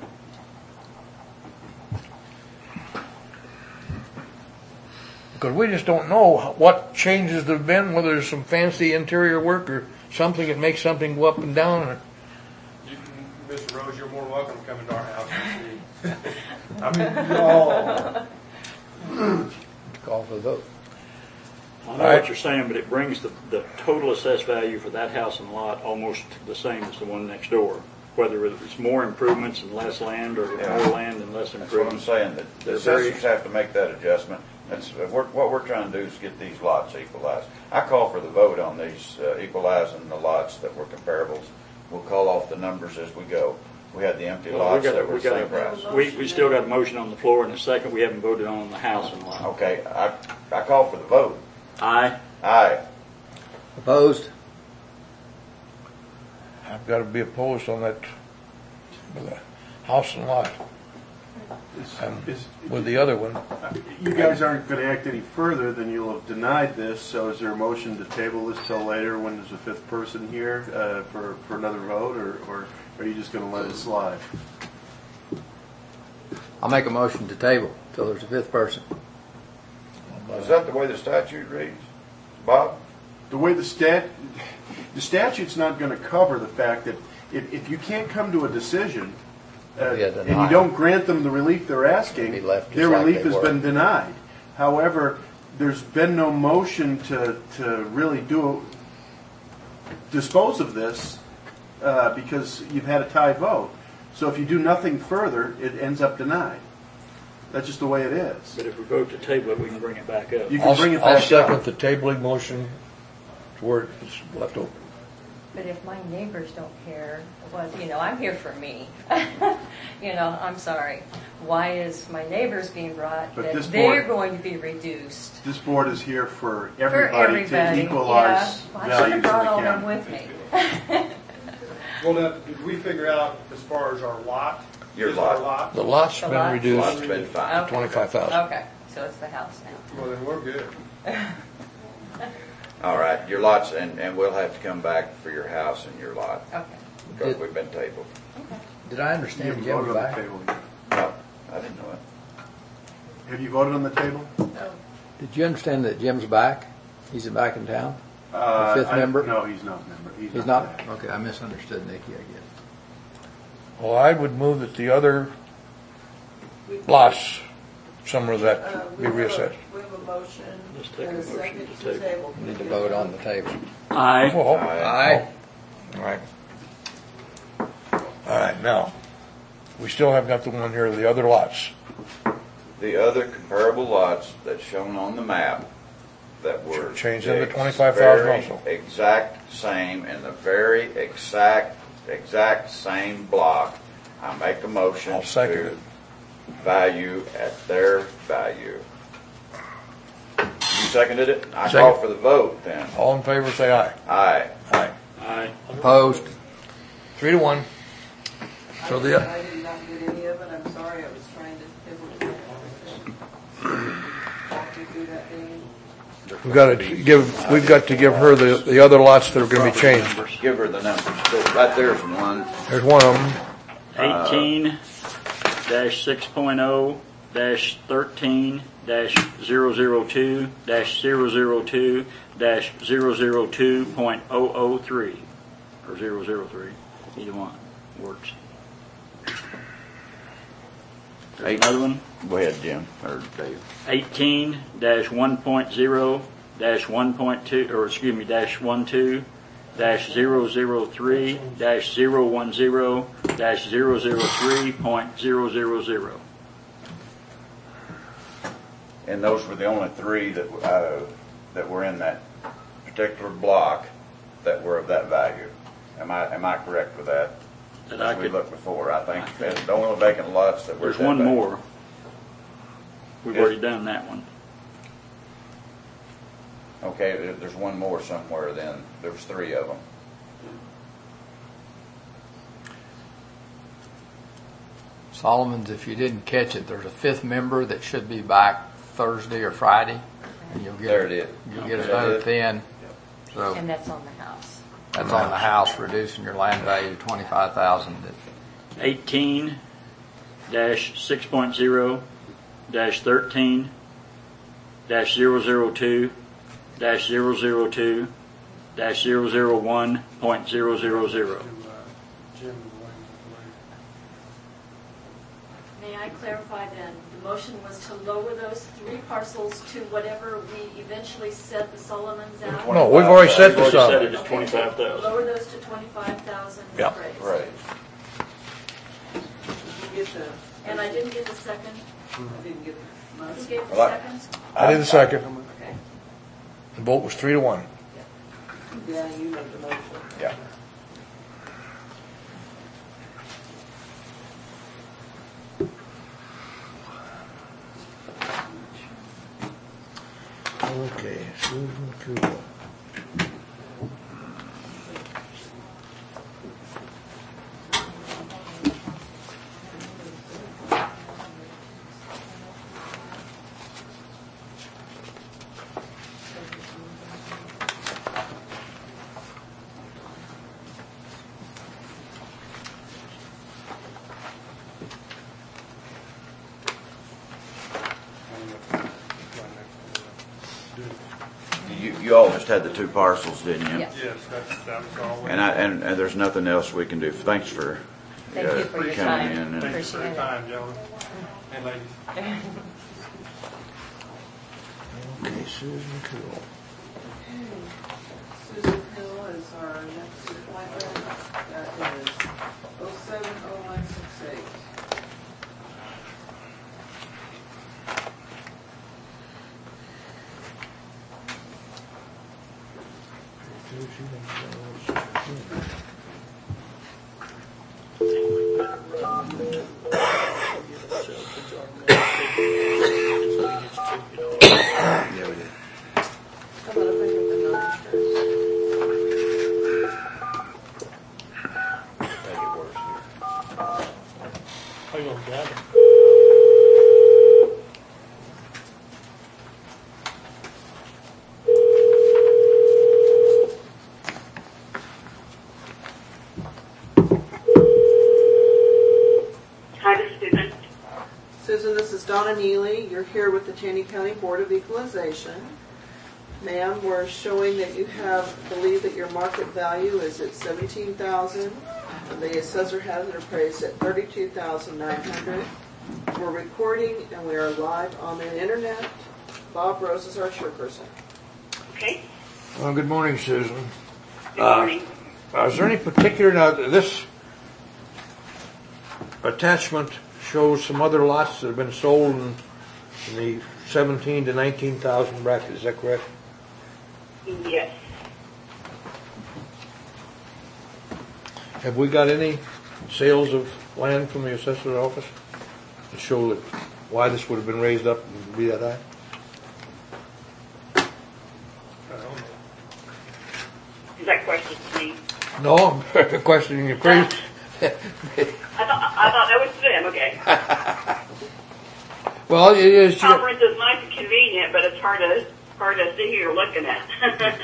Because we just don't know what changes there have been, whether there's some fancy interior work or something that makes something go up and down. Or, You can, Mister Rose, you're more welcome to come into our house and see. I mean, No. Call for the vote. I know All right. what you're saying, but it brings the, the total assessed value for that house and lot almost the same as the one next door. Whether it's more improvements and less land, or Yeah. more land and less That's what I'm improvements. saying, that the They're very- assessors have to make that adjustment. That's, uh, we're, what we're trying to do is get these lots equalized. I call for the vote on these, uh, equalizing the lots that were comparables. We'll call off the numbers as we go. We had the empty Well, we lots got- that were we the got- same price. We, we still got a motion on the floor and a second. We haven't voted on the house and lot. Okay, I, I call for the vote. Aye. Aye. Opposed? I've got to be opposed on that with the house and lot. And Is- with the other one, You guys aren't going to act any further than you'll have denied this, so is there a motion to table this till later when there's a fifth person here uh, for, for another vote, or, or are you just going to let it slide? I'll make a motion to table till there's a fifth person. Is that the way the statute reads? Bob? The way the stat, the statute's not going to cover the fact that if, if you can't come to a decision, uh, Be a and you denial. don't grant them the relief they're asking, Be left just their like relief they has were. been denied. However, there's been no motion to, to really do, dispose of this, uh, because you've had a tie vote. So if you do nothing further, it ends up denied. That's just the way it is. But if we vote to table it, we can bring it back up. You can I'll, bring it I'll back second up. the tabling motion to where it's left open. But if my neighbors don't care, well, you know, I'm here for me. You know, I'm sorry. Why is my neighbors being brought But that this they're board- going to be reduced? This board is here for For everybody everybody, to equalize yeah. Well, I should values have in brought the all them county. with me. well, now, did we figure out as far as our lot? Your Is our lot. The lot's The been lot? reduced Lot's been fine. Okay. twenty-five thousand. Okay, so it's the house now. Well, then we're good. All right, your lots, and, and we'll have to come back for your house and your lot, Okay. because Did- we've been tabled. Did I You understand haven't Jim voted on the back? table yet. No, I didn't know it. Have you voted on the table? Did you understand that Jim's back? He's back in town? Uh, The fifth I- member? No, he's not a member. He's not? Okay, I misunderstood Nikki, I guess. Well, I would move that the other lots, some of Uh, that we be have a- reassessed. We have a motion Let's take and a a motion second to to table. table. We need to vote on the table. Aye. Oh, Aye. all right. All right, now, we still have got the one here, the other lots. The other comparable lots that's shown on the map that were. Change them to the twenty-five thousand very also. Exact same, in the very exact, exact same block. I make a motion I'll second to it. value at their value. You seconded it? I Second. call for the vote then. All in favor, say aye. Aye. Aye. Aye. Opposed? Three to one. So the, I did not get any of it, I'm sorry, I was trying to, it was, walk you through that thing. we've got to give, we've got to give her the, the other lots that are going to be changed. Give her the numbers. Right there's one. There's one of them. Eighteen dash six point oh dash thirteen dash zero zero two dash zero zero two dash zero zero two point oh oh three or zero zero three. Either one works. There's another one. Go ahead, Jim, or Dave. eighteen dash one point zero dash one point two, or excuse me, dash one two dash zero zero three dash zero one zero dash zero zero three point zero zero zero. And those were the only three that, uh, that were in that particular block that were of that value. Am I, am I correct with that? That I As we could- looked before, I think, that's the only vacant lots that were. There's that one value. more. We've Yes. already done that one. Okay, there- there's one more somewhere then. There was three of them. Solomon's, if you didn't catch it, there's a fifth member that should be back Thursday or Friday, and you'll get There it is. You'll get Is a that note it? then. So And that's on the house. that's on the house, reducing your land value to twenty-five thousand. eighteen dash six point zero dash thirteen dash zero zero two dash zero zero two dash zero zero one point zero zero zero. Jim, May I clarify then, the motion was to lower those three parcels to whatever we eventually set the Solomons out? No, we've already set We've this already up. set it as twenty-five thousand. Lower those to twenty-five thousand Yeah, appraised. Right. Did you get the, And I didn't get the second. I didn't get the Who most. gave the Well, I- second? I did the second. Okay. The vote was three to one. Yeah, you made the motion. Yeah. Okay, Susan Cool. You, you all just had the two parcels, didn't you? Yes. Yes, that's, that was all. we- And I, and, and there's nothing else we can do. Thanks for, Thank uh, you for your coming time. in and. Thank you for your Appreciate it. time, gentlemen and ladies. Okay, Susan Cool. Susan Hill is our next appointment. That is oh seven oh one six eight. Yeah, we did. How about if I get the numbers first? Make it worse here. How you gonna gather? Hi, this is Susan. Susan, this is Donna Neely. You're here with the Cheney County Board of Equalization. Ma'am, we're showing that you have, believe that your market value is at seventeen thousand dollars. The assessor has it appraised at thirty-two thousand nine hundred dollars. We're recording and we are live on the internet. Bob Rose is our chairperson. Okay. Well, good morning, Susan. Good morning. Uh, is there any particular, now, this attachment shows some other lots that have been sold in, in the seventeen to nineteen thousand bracket, is that correct? Yes. Have we got any sales of land from the assessor's office to show that why this would have been raised up and be that high? I don't know. Is that question to me? No, I'm questioning your praise. I thought, I thought that was to them, okay. Well, it is. Conference is nice and convenient, but it's hard to, hard to sit here looking at.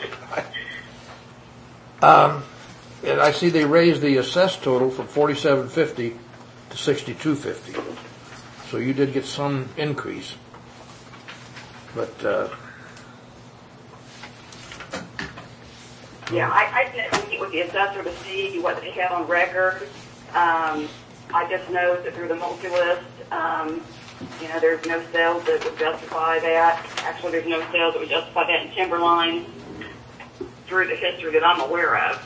Um, and I see they raised the assessed total from forty-seven fifty to sixty-two fifty. So you did get some increase. But, uh, Yeah, I, I didn't meet with the assessor to see what they had on record. Um, I just know that through the multi-list, um, you know, there's no sales that would justify that. Actually, there's no sales that would justify that in Timberline through the history that I'm aware of.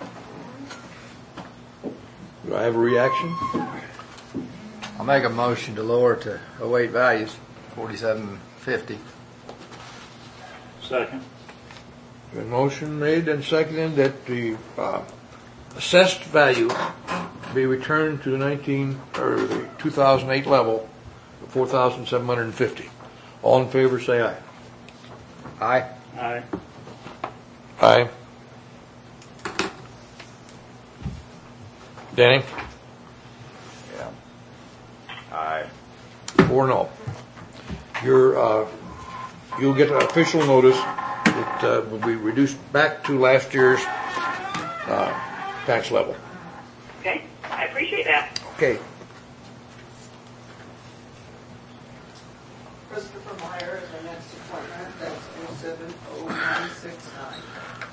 Do I have a reaction? I'll make a motion to lower to oh eight values, forty-seven fifty. Second. A motion made and seconded that the uh, assessed value be returned to the nineteen or the two thousand eight level, four thousand seven hundred fifty. All in favor, say aye. Aye. Aye. Aye. Danny? Yeah. Aye. Four no. You're, uh, you'll get an official notice that uh, will be reduced back to last year's uh, tax level. Okay, I appreciate that. Okay. Christopher Meyer is our next appointment. That's oh seven oh nine six nine.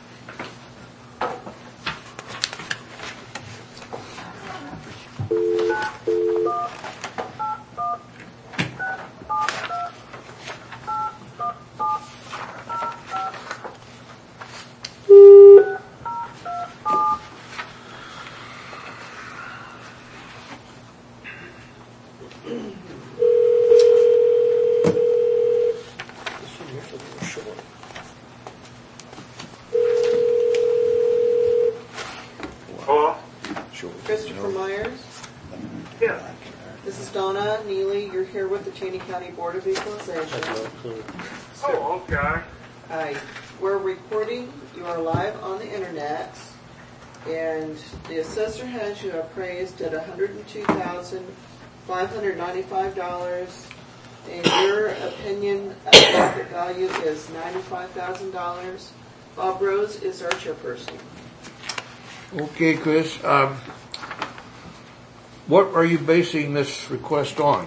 Hello? Christopher Myers. Yeah. This is Donna Neely. You're here with the Cheney County Board of Equalization. Oh, okay. Hi. We're recording. You are live on the internet. And the assessor has you appraised at one hundred two thousand five hundred ninety-five dollars. And your opinion of market value is ninety-five thousand dollars. Bob Rose is our chairperson. Okay, Chris. Um, what are you basing this request on?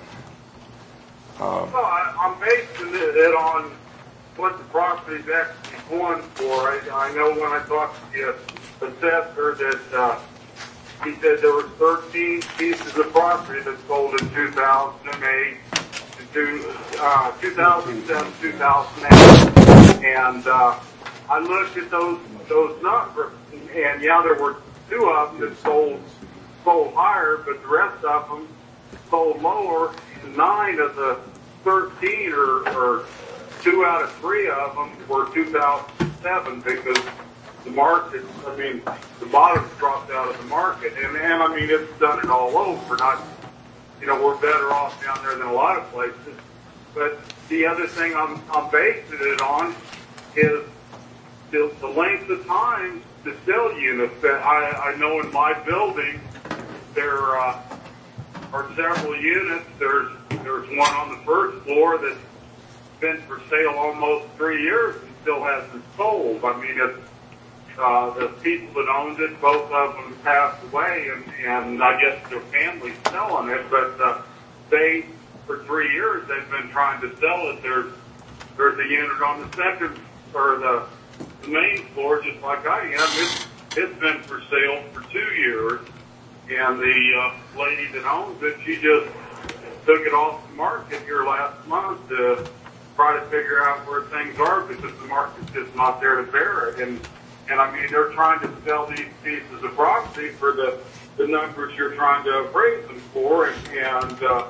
Uh, Well, I, I'm basing it, it on what the property's actually going for. I, I know when I talked to the assessor that uh, he said there were thirteen pieces of property that sold in two thousand eight, to, uh, two thousand seven, two thousand eight, and uh, I looked at those those numbers, and yeah, there were two of them that sold sold higher, but the rest of them sold lower. And nine of the thirteen, or, or two out of three of them, were two thousand seven because the market, I mean, the bottom's dropped out of the market, and and I mean it's done it all over. Not, you know, we're better off down there than a lot of places. But the other thing I'm I'm basing it on is the, the length of time to sell units. That I, I know in my building there uh, are several units. There's there's one on the first floor that's been for sale almost three years and still hasn't sold. I mean, it's, uh, the people that owned it, both of them passed away, and, and I guess their family's selling it. But uh, they, for three years, they've been trying to sell it. There's there's a unit on the second or the, the main floor, just like I am. It's it's been for sale for two years, and the uh, lady that owns it, she just took it off the market here last month to try to figure out where things are because the market's just not there to bear it. And and I mean, they're trying to sell these pieces of property for the the numbers you're trying to appraise them for, and, and uh,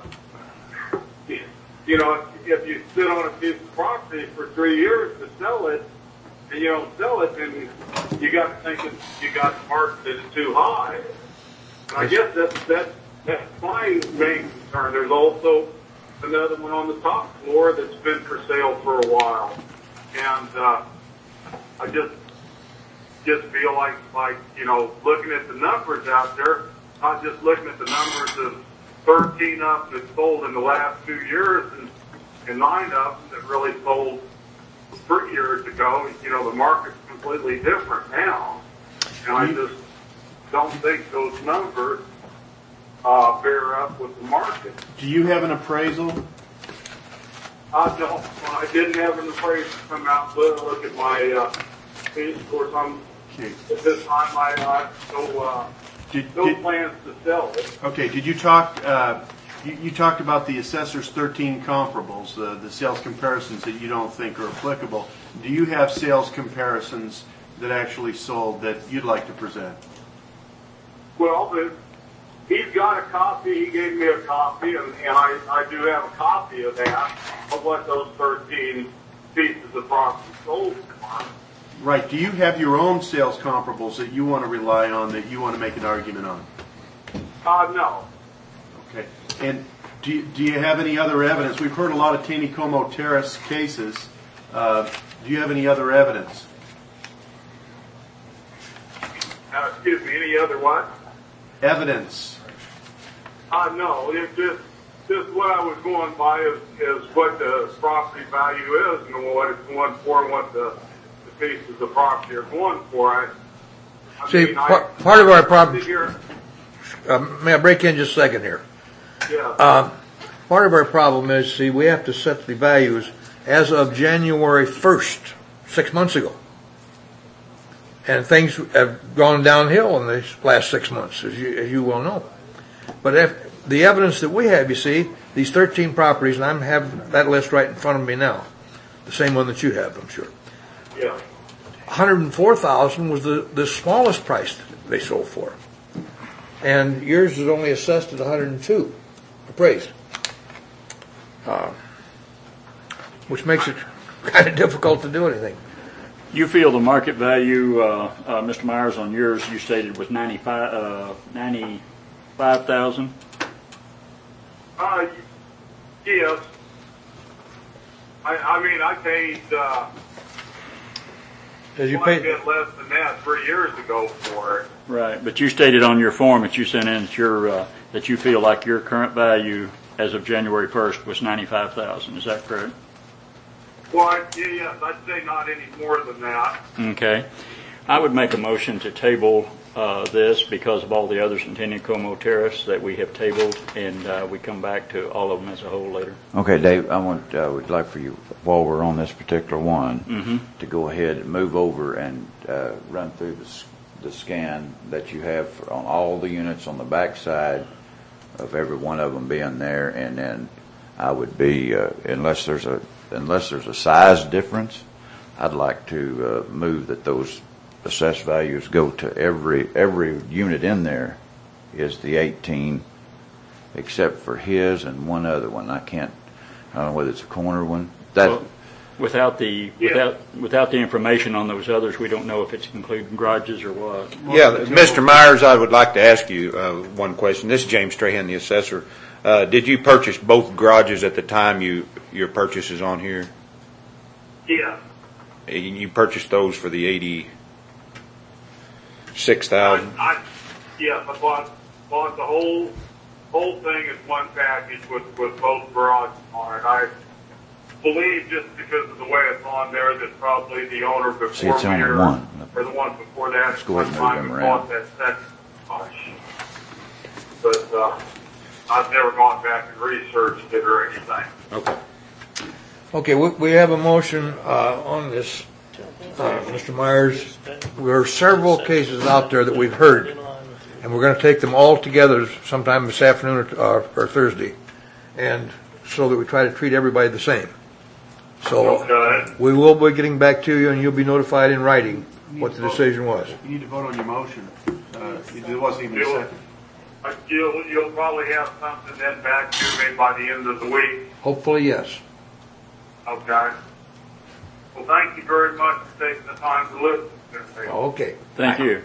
you know, if you sit on a piece of property for three years to sell it, and you don't sell it, then you got to think that you got the market that is too high. And I guess that's that's that's my main concern. There's also another one on the top floor that's been for sale for a while, and uh, I just just feel like like you know, looking at the numbers out there, not just looking at the numbers of thirteen of them that sold in the last two years and, and nine of them that really sold three years ago. You know, the market's completely different now, and I just don't think those numbers uh, bear up with the market. Do you have an appraisal? I don't. I didn't have an appraisal come out, but look at my uh, fees. Of course, I'm at this time I, I so uh, Did, no did, plans to sell it. okay, did you talk, uh, you, you talked about the assessor's thirteen comparables, uh, the sales comparisons that you don't think are applicable. Do you have sales comparisons that actually sold that you'd like to present? Well, the, he's got a copy. He gave me a copy, and, and I, I do have a copy of that, of what those thirteen pieces of property sold for. Right. Do you have your own sales comparables that you want to rely on, that you want to make an argument on? Uh, no. Okay. And do you, do you have any other evidence? We've heard a lot of Taneycomo Terrace cases. Uh, do you have any other evidence? Uh, excuse me, any other what? Evidence. Uh, no, it's just, just what I was going by is, is what the property value is and what it's going for and what the, the pieces of property are going for. I, I See, mean, part, I, part of our I problem, sit here, um, may I break in just a second here? yeah. Um, part of our problem is, see, we have to set the values as of January first, six months ago. And things have gone downhill in these last six months, as you, as you well know. But if the evidence that we have, you see, these thirteen properties, and I have that list right in front of me now, the same one that you have, I'm sure. Yeah. one hundred four thousand was the, the smallest price they sold for. And yours is only assessed at one hundred two, appraised. Uh, which makes it kind of difficult to do anything. You feel the market value, uh, uh, Mister Myers, on yours, you stated was ninety-five, uh, ninety-five thousand? Uh, yes. I, I mean, I paid, uh, As you quite a paid, bit less than that three years ago for it. Right, but you stated on your form that you sent in that your, uh, that you feel like your current value as of January first was ninety-five thousand. Is that correct? Well, I, yeah, yes, I'd say not any more than that. Okay. I would make a motion to table uh, this because of all the others in Taneycomo Terrace that we have tabled, and uh, we come back to all of them as a whole later. Okay, Dave, I want, uh, would like for you, while we're on this particular one, Mhm. to go ahead and move over and uh, run through the, s- the scan that you have for, on all the units on the back side of every one of them being there, and then I would be, uh, unless there's a, unless there's a size difference, I'd like to uh, move that those assessed values go to every, every unit in there is the eighteen, except for his and one other one. I can't, I don't know whether it's a corner one. That, Well, without the without without the information on those others, we don't know if it's including garages or what. Yeah, Mister Myers, I would like to ask you uh, one question. This is James Strahan, the assessor. Uh, did you purchase both garages at the time you your purchase is on here? Yeah. And you purchased those for the eighty-six thousand. I, I, yes, I bought, bought the whole, whole thing as one package with, with both garages on it. I believe just because of the way it's on there that probably the owner before See, it's me only or, one. or the one before that, Let's go ahead and one move time them bought around. that second garage. But, uh, I've never gone back and researched it or anything. Okay. okay, we, we have a motion uh, on this, uh, Mister Myers. There are several cases out there that we've heard, and we're going to take them all together sometime this afternoon or, uh, or Thursday, and so that we try to treat everybody the same. So Okay. we will be getting back to you, and you'll be notified in writing what the decision was. You need to vote on your motion. Uh, it wasn't even a You'll, second. uh, you'll, you'll probably have something then back to me by the end of the week. Hopefully, yes. Okay. Well, thank you very much for taking the time to listen to me. Okay. Thank you.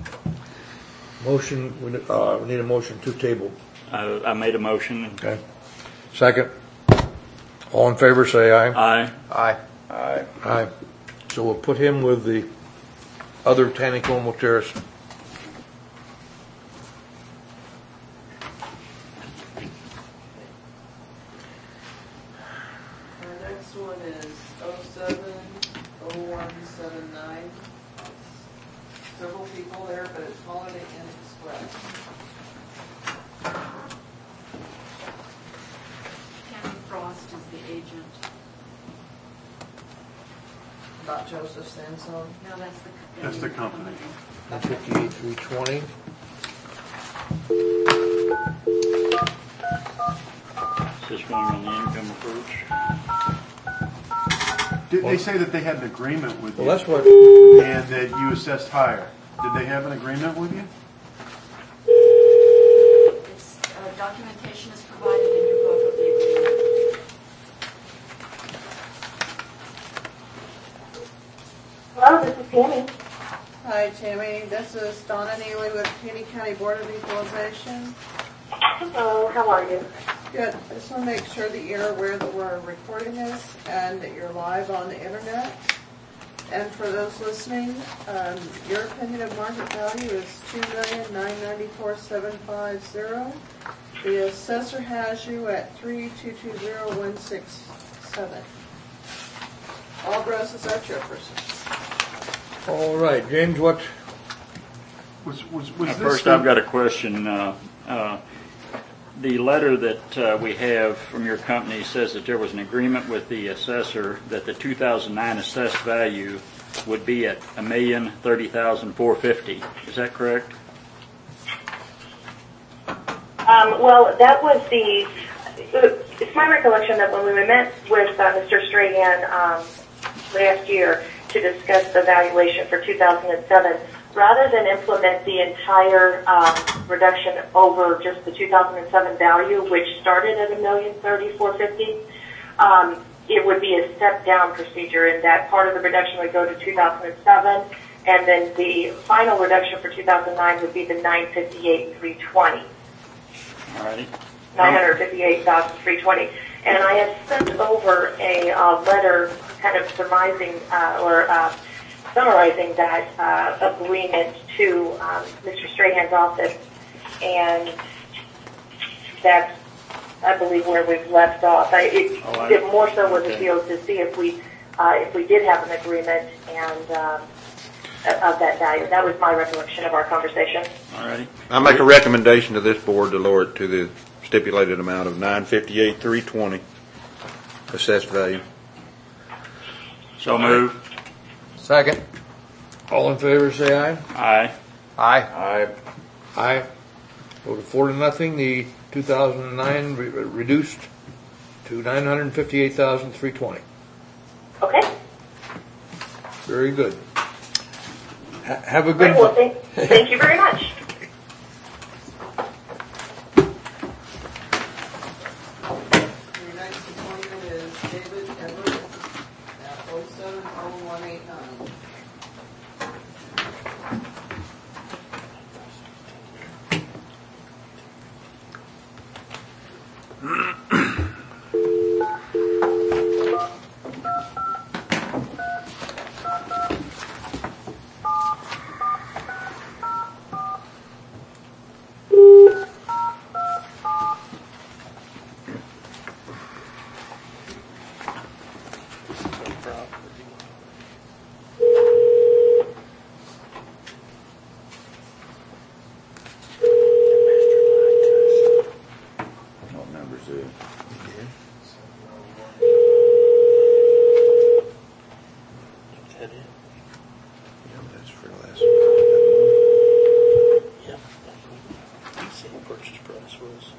Motion, we ne- uh, we need a motion to table. I, I made a motion. Okay. Second. All in favor, say aye. Aye. Aye. Aye. Aye. So we'll put him with the other Taneycomo Terrace. Our next one is oh seven oh one seven nine. Several people there, but it's Holiday Inn Express. Tammy Frost is the agent. Not Joseph Sansone. No, that's the. That's the company. fifty-eight three twenty. Is this going on the income approach? Did they say that they had an agreement with you? Well, that's what. And that you assessed higher? Did they have an agreement with you? It's, uh, documentation is provided in your book of the agreement. Hello, this is Tammy. Hi, Tammy. This is Donna Neely with Kenny County Board of Equalization. Hello, how are you? Good. I just want to make sure that you're aware that we're recording this and that you're live on the internet. And for those listening, um, your opinion of market value is two million nine hundred ninety-four thousand seven hundred fifty. The assessor has you at three two two zero one six seven. All gross is our chairperson. All right, James, what? Was, was, was Now, this first, the- I've got a question. Uh, uh, The letter that uh, we have from your company says that there was an agreement with the assessor that the two thousand nine assessed value would be at one million thirty thousand four hundred fifty. Is that correct? Um, well, that was the, it's my recollection that when we met with uh, Mister Strahan um, last year to discuss the valuation for two thousand seven, rather than implement the entire um, reduction over just the two thousand seven value, which started at a million thirty four fifty, um, it would be a step down procedure, and that part of the reduction would go to two thousand seven, and then the final reduction for two thousand nine would be the nine fifty eight three twenty. All righty. nine hundred fifty-eight thousand three hundred twenty. And I have sent over a uh, letter kind of surmising uh, or uh, summarizing that uh, agreement to um, Mister Strahan's office, and that's, I believe, where we've left off. I, it, Oh, I- it more so was okay. a deal to see if we uh, if we did have an agreement and um, of that value. That was my recollection of our conversation. All righty. I make a recommendation to this board to lower it to the stipulated amount of nine fifty-eight three twenty assessed value. So moved. Second. All in favor, say aye. Aye. Aye. Aye. Aye. Voted four to nothing. The two thousand nine re- reduced to nine hundred fifty-eight thousand three hundred twenty. Okay. Very good. Ha- have a good. Great. Well, thank, thank you very much. Your next appointment is David Everett at oh seven oh one eight nine. What number's it? Yeah, that's for less. Yep. See what purchase price was.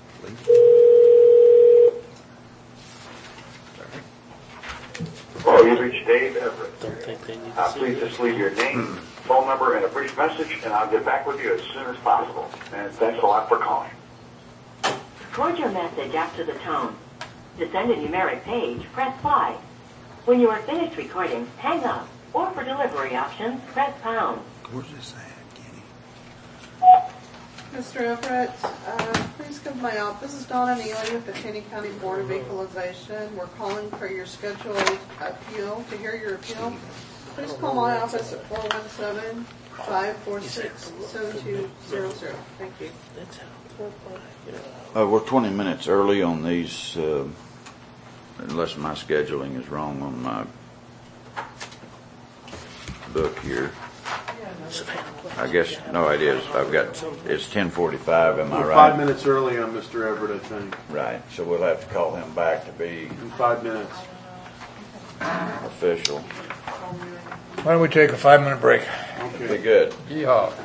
Hello, you've reached Dave Everett. Don't think they need to Uh, see please it. just leave your name, phone number, and a brief message, and I'll get back with you as soon as possible. And thanks a lot for calling. Record your message after the tone. To send a numeric page, press five. When you are finished recording, hang up. Or for delivery options, press pound. Where's this at, Mister Everett, uh, please come to my office. This is Donna Neely with the Cheney County Board of Equalization. We're calling for your scheduled appeal. To hear your appeal, please call my office at four one seven, five four six, seven two zero zero. Thank you. That's how. Uh, we're twenty minutes early on these, uh, unless my scheduling is wrong on my book here. I guess, no, it is. I've got, it's ten forty-five, am I We're right? five minutes early on Mister Everett, I think. Right, so we'll have to call him back to be In five minutes. official. Why don't we take a five-minute break? Okay. Be good. Yeehaw.